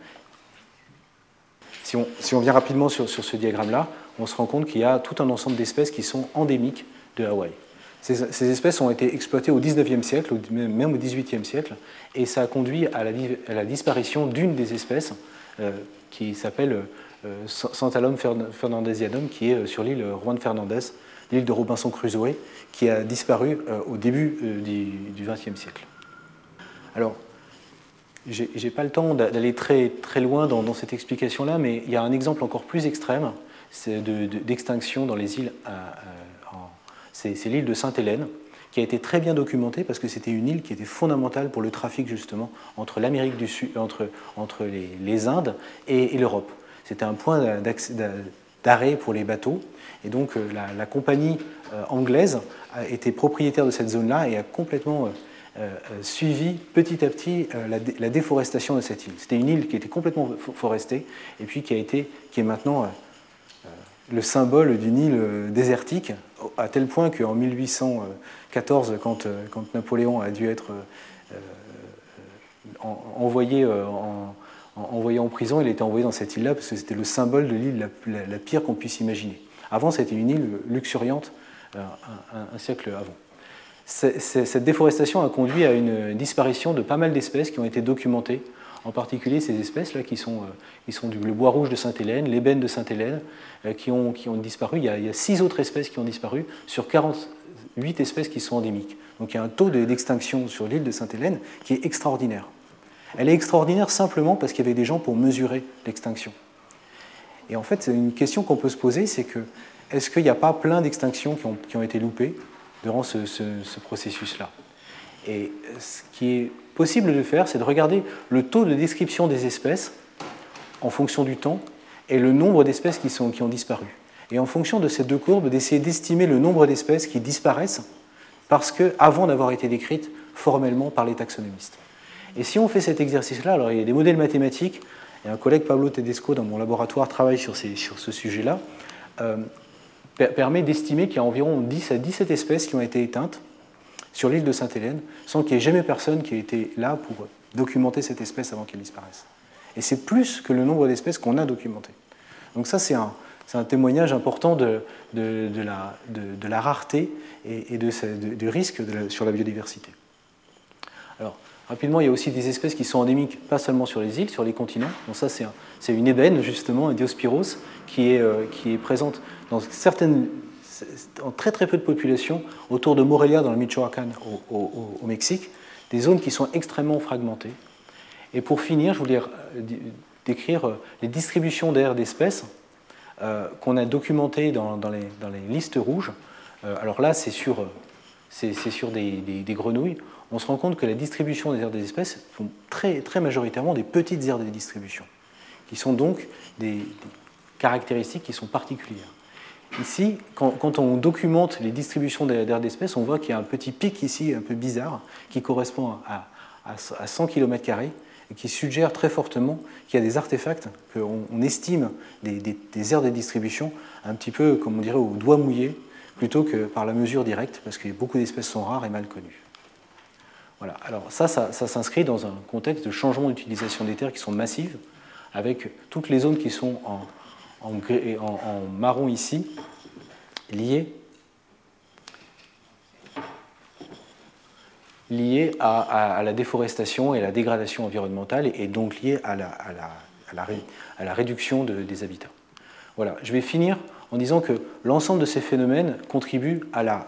Speaker 1: Si on, si on vient rapidement sur, sur ce diagramme-là, on se rend compte qu'il y a tout un ensemble d'espèces qui sont endémiques de Hawaï. Ces, ces espèces ont été exploitées au dix-neuvième siècle, même au dix-huitième siècle, et ça a conduit à la, à la disparition d'une des espèces euh, qui s'appelle euh, Santalum fernandesianum, qui est sur l'île Juan Fernandez, l'île de Robinson Crusoe, qui a disparu euh, au début euh, du vingtième siècle. Alors, je n'ai pas le temps d'aller très, très loin dans, dans cette explication-là, mais il y a un exemple encore plus extrême d'extinction de, de, dans les îles. Euh, C'est l'île de Sainte-Hélène, qui a été très bien documentée parce que c'était une île qui était fondamentale pour le trafic justement entre l'Amérique du Sud, entre, entre les, les Indes et, et l'Europe. C'était un point d'arrêt pour les bateaux. Et donc la, la compagnie anglaise a été propriétaire de cette zone-là et a complètement euh, suivi petit à petit euh, la, la déforestation de cette île. C'était une île qui était complètement forestée et puis qui, a été, qui est maintenant euh, le symbole d'une île désertique, à tel point qu'en mille huit cent quatorze, quand, quand Napoléon a dû être euh, envoyé en, envoyé en prison, il a été envoyé dans cette île-là parce que c'était le symbole de l'île la, la, la pire qu'on puisse imaginer. Avant, c'était une île luxuriante, euh, un, un siècle avant. C'est, c'est, cette déforestation a conduit à une disparition de pas mal d'espèces qui ont été documentées, en particulier ces espèces-là qui sont, euh, qui sont du, le bois rouge de Sainte-Hélène, l'ébène de Sainte-Hélène, euh, qui, ont, qui ont disparu. Il y, a, il y a six autres espèces qui ont disparu sur quarante-huit espèces qui sont endémiques. Donc il y a un taux d'extinction sur l'île de Sainte-Hélène qui est extraordinaire. Elle est extraordinaire simplement parce qu'il y avait des gens pour mesurer l'extinction. Et en fait, une question qu'on peut se poser, c'est que est-ce qu'il n'y a pas plein d'extinctions qui ont, qui ont été loupées durant ce, ce, ce processus-là? Et ce qui est possible de faire, c'est de regarder le taux de description des espèces en fonction du temps et le nombre d'espèces qui, sont, qui ont disparu. Et en fonction de ces deux courbes, d'essayer d'estimer le nombre d'espèces qui disparaissent parce que, avant d'avoir été décrites formellement par les taxonomistes. Et si on fait cet exercice-là, alors il y a des modèles mathématiques, et un collègue Pablo Tedesco dans mon laboratoire travaille sur, ces, sur ce sujet-là, euh, permet d'estimer qu'il y a environ dix à dix-sept espèces qui ont été éteintes sur l'île de Sainte-Hélène, sans qu'il n'y ait jamais personne qui ait été là pour documenter cette espèce avant qu'elle disparaisse. Et c'est plus que le nombre d'espèces qu'on a documentées. Donc ça, c'est un, c'est un témoignage important de, de, de, la, de, de la rareté et, et de, de, du risque de la, sur la biodiversité. Alors, rapidement, il y a aussi des espèces qui sont endémiques, pas seulement sur les îles, sur les continents. Donc ça, c'est, un, c'est une ébène, justement, un Diospyros, qui est, euh, qui est présente dans certaines, en très très peu de populations, autour de Morelia, dans le Michoacán, au, au, au Mexique, des zones qui sont extrêmement fragmentées. Et pour finir, je voulais décrire les distributions d'aires d'espèces euh, qu'on a documentées dans, dans, les, dans les listes rouges. Euh, alors là, c'est sur, c'est, c'est sur des, des, des grenouilles. On se rend compte que la distribution des aires des espèces sont très, très majoritairement des petites aires de distribution, qui sont donc des, des caractéristiques qui sont particulières. Ici, quand, quand on documente les distributions d'aires d'espèces, on voit qu'il y a un petit pic ici, un peu bizarre, qui correspond à, à, à cent kilomètres carrés, et qui suggère très fortement qu'il y a des artefacts, qu'on on estime des, des, des aires de distribution un petit peu, comme on dirait, au doigt mouillé, plutôt que par la mesure directe, parce que beaucoup d'espèces sont rares et mal connues. Voilà. Alors ça, ça, ça s'inscrit dans un contexte de changement d'utilisation des terres qui sont massives, avec toutes les zones qui sont en, en, en, en marron ici, liées, liées à, à, à la déforestation et à la dégradation environnementale, et donc liées à la, à la, à la, à la réduction de, des habitats. Voilà. Je vais finir en disant que l'ensemble de ces phénomènes contribuent à la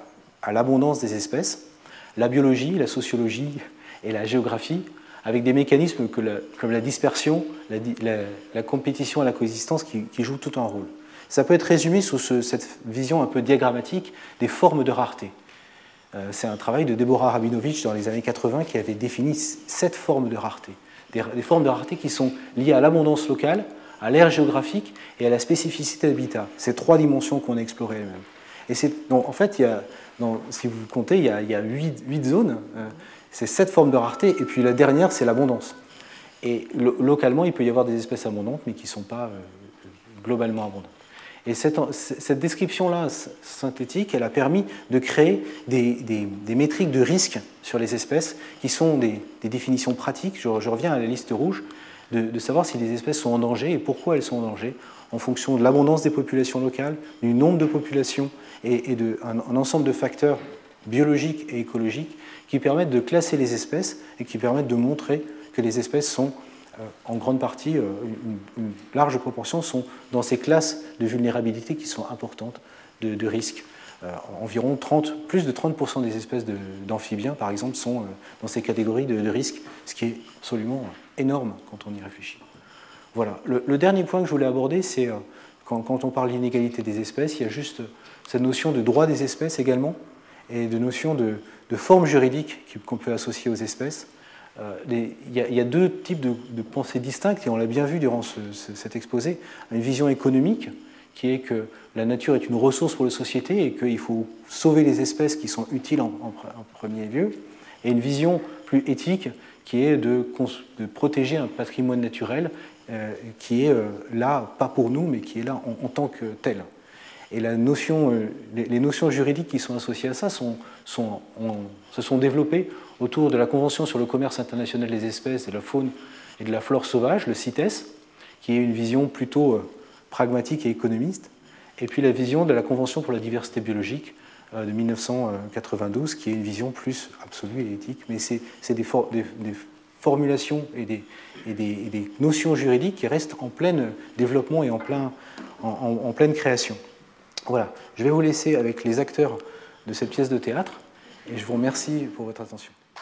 Speaker 1: à l'abondance des espèces, la biologie, la sociologie et la géographie, avec des mécanismes que la, comme la dispersion, la, la, la compétition et la coexistence qui, qui jouent tout un rôle. Ça peut être résumé sous ce, cette vision un peu diagrammatique des formes de rareté. Euh, c'est un travail de Deborah Rabinovich dans les années quatre-vingts qui avait défini sept formes de rareté. Des, des formes de rareté qui sont liées à l'abondance locale, à l'aire géographique et à la spécificité d'habitat. Ces trois dimensions qu'on a explorées elles-mêmes. Et c'est, donc, en fait, il y a, dans, si vous comptez, il y a, il y a huit, huit zones. Euh, c'est sept formes de rareté, et puis la dernière, c'est l'abondance. Et lo- localement, il peut y avoir des espèces abondantes, mais qui ne sont pas euh, globalement abondantes. Et cette, cette description-là synthétique, elle a permis de créer des, des, des métriques de risque sur les espèces, qui sont des, des définitions pratiques. Je, je reviens à la liste rouge, de, de savoir si les espèces sont en danger et pourquoi elles sont en danger, en fonction de l'abondance des populations locales, du nombre de populations et, et de, un, un ensemble de facteurs biologiques et écologiques qui permettent de classer les espèces et qui permettent de montrer que les espèces sont, euh, en grande partie, euh, une, une large proportion, sont dans ces classes de vulnérabilité qui sont importantes de, de risque. Euh, environ trente, plus de trente pour cent des espèces de, d'amphibiens, par exemple, sont euh, dans ces catégories de, de risque, ce qui est absolument énorme quand on y réfléchit. Voilà. Le, le dernier point que je voulais aborder, c'est euh, quand, quand on parle d'inégalité des espèces, il y a juste cette notion de droit des espèces également, et de notion de, de forme juridique qu'on peut associer aux espèces. Euh, les, il, y a, il y a deux types de, de pensées distinctes, et on l'a bien vu durant ce, ce, cet exposé. Une vision économique, qui est que la nature est une ressource pour la société et qu'il faut sauver les espèces qui sont utiles en, en, en premier lieu, et une vision plus éthique, qui est de, de protéger un patrimoine naturel euh, qui est euh, là, pas pour nous, mais qui est là en, en tant que tel. Et la notion, euh, les, les notions juridiques qui sont associées à ça sont, sont, on, se sont développées autour de la Convention sur le commerce international des espèces, de la faune et de la flore sauvage, le CITES, qui est une vision plutôt euh, pragmatique et économiste, et puis la vision de la Convention pour la diversité biologique euh, de mille neuf cent quatre-vingt-douze, qui est une vision plus absolue et éthique, mais c'est, c'est des, for, des, des formulations et des, et, des, et des notions juridiques qui restent en plein développement et en, plein, en, en, en pleine création. Voilà, je vais vous laisser avec les acteurs de cette pièce de théâtre et je vous remercie pour votre attention.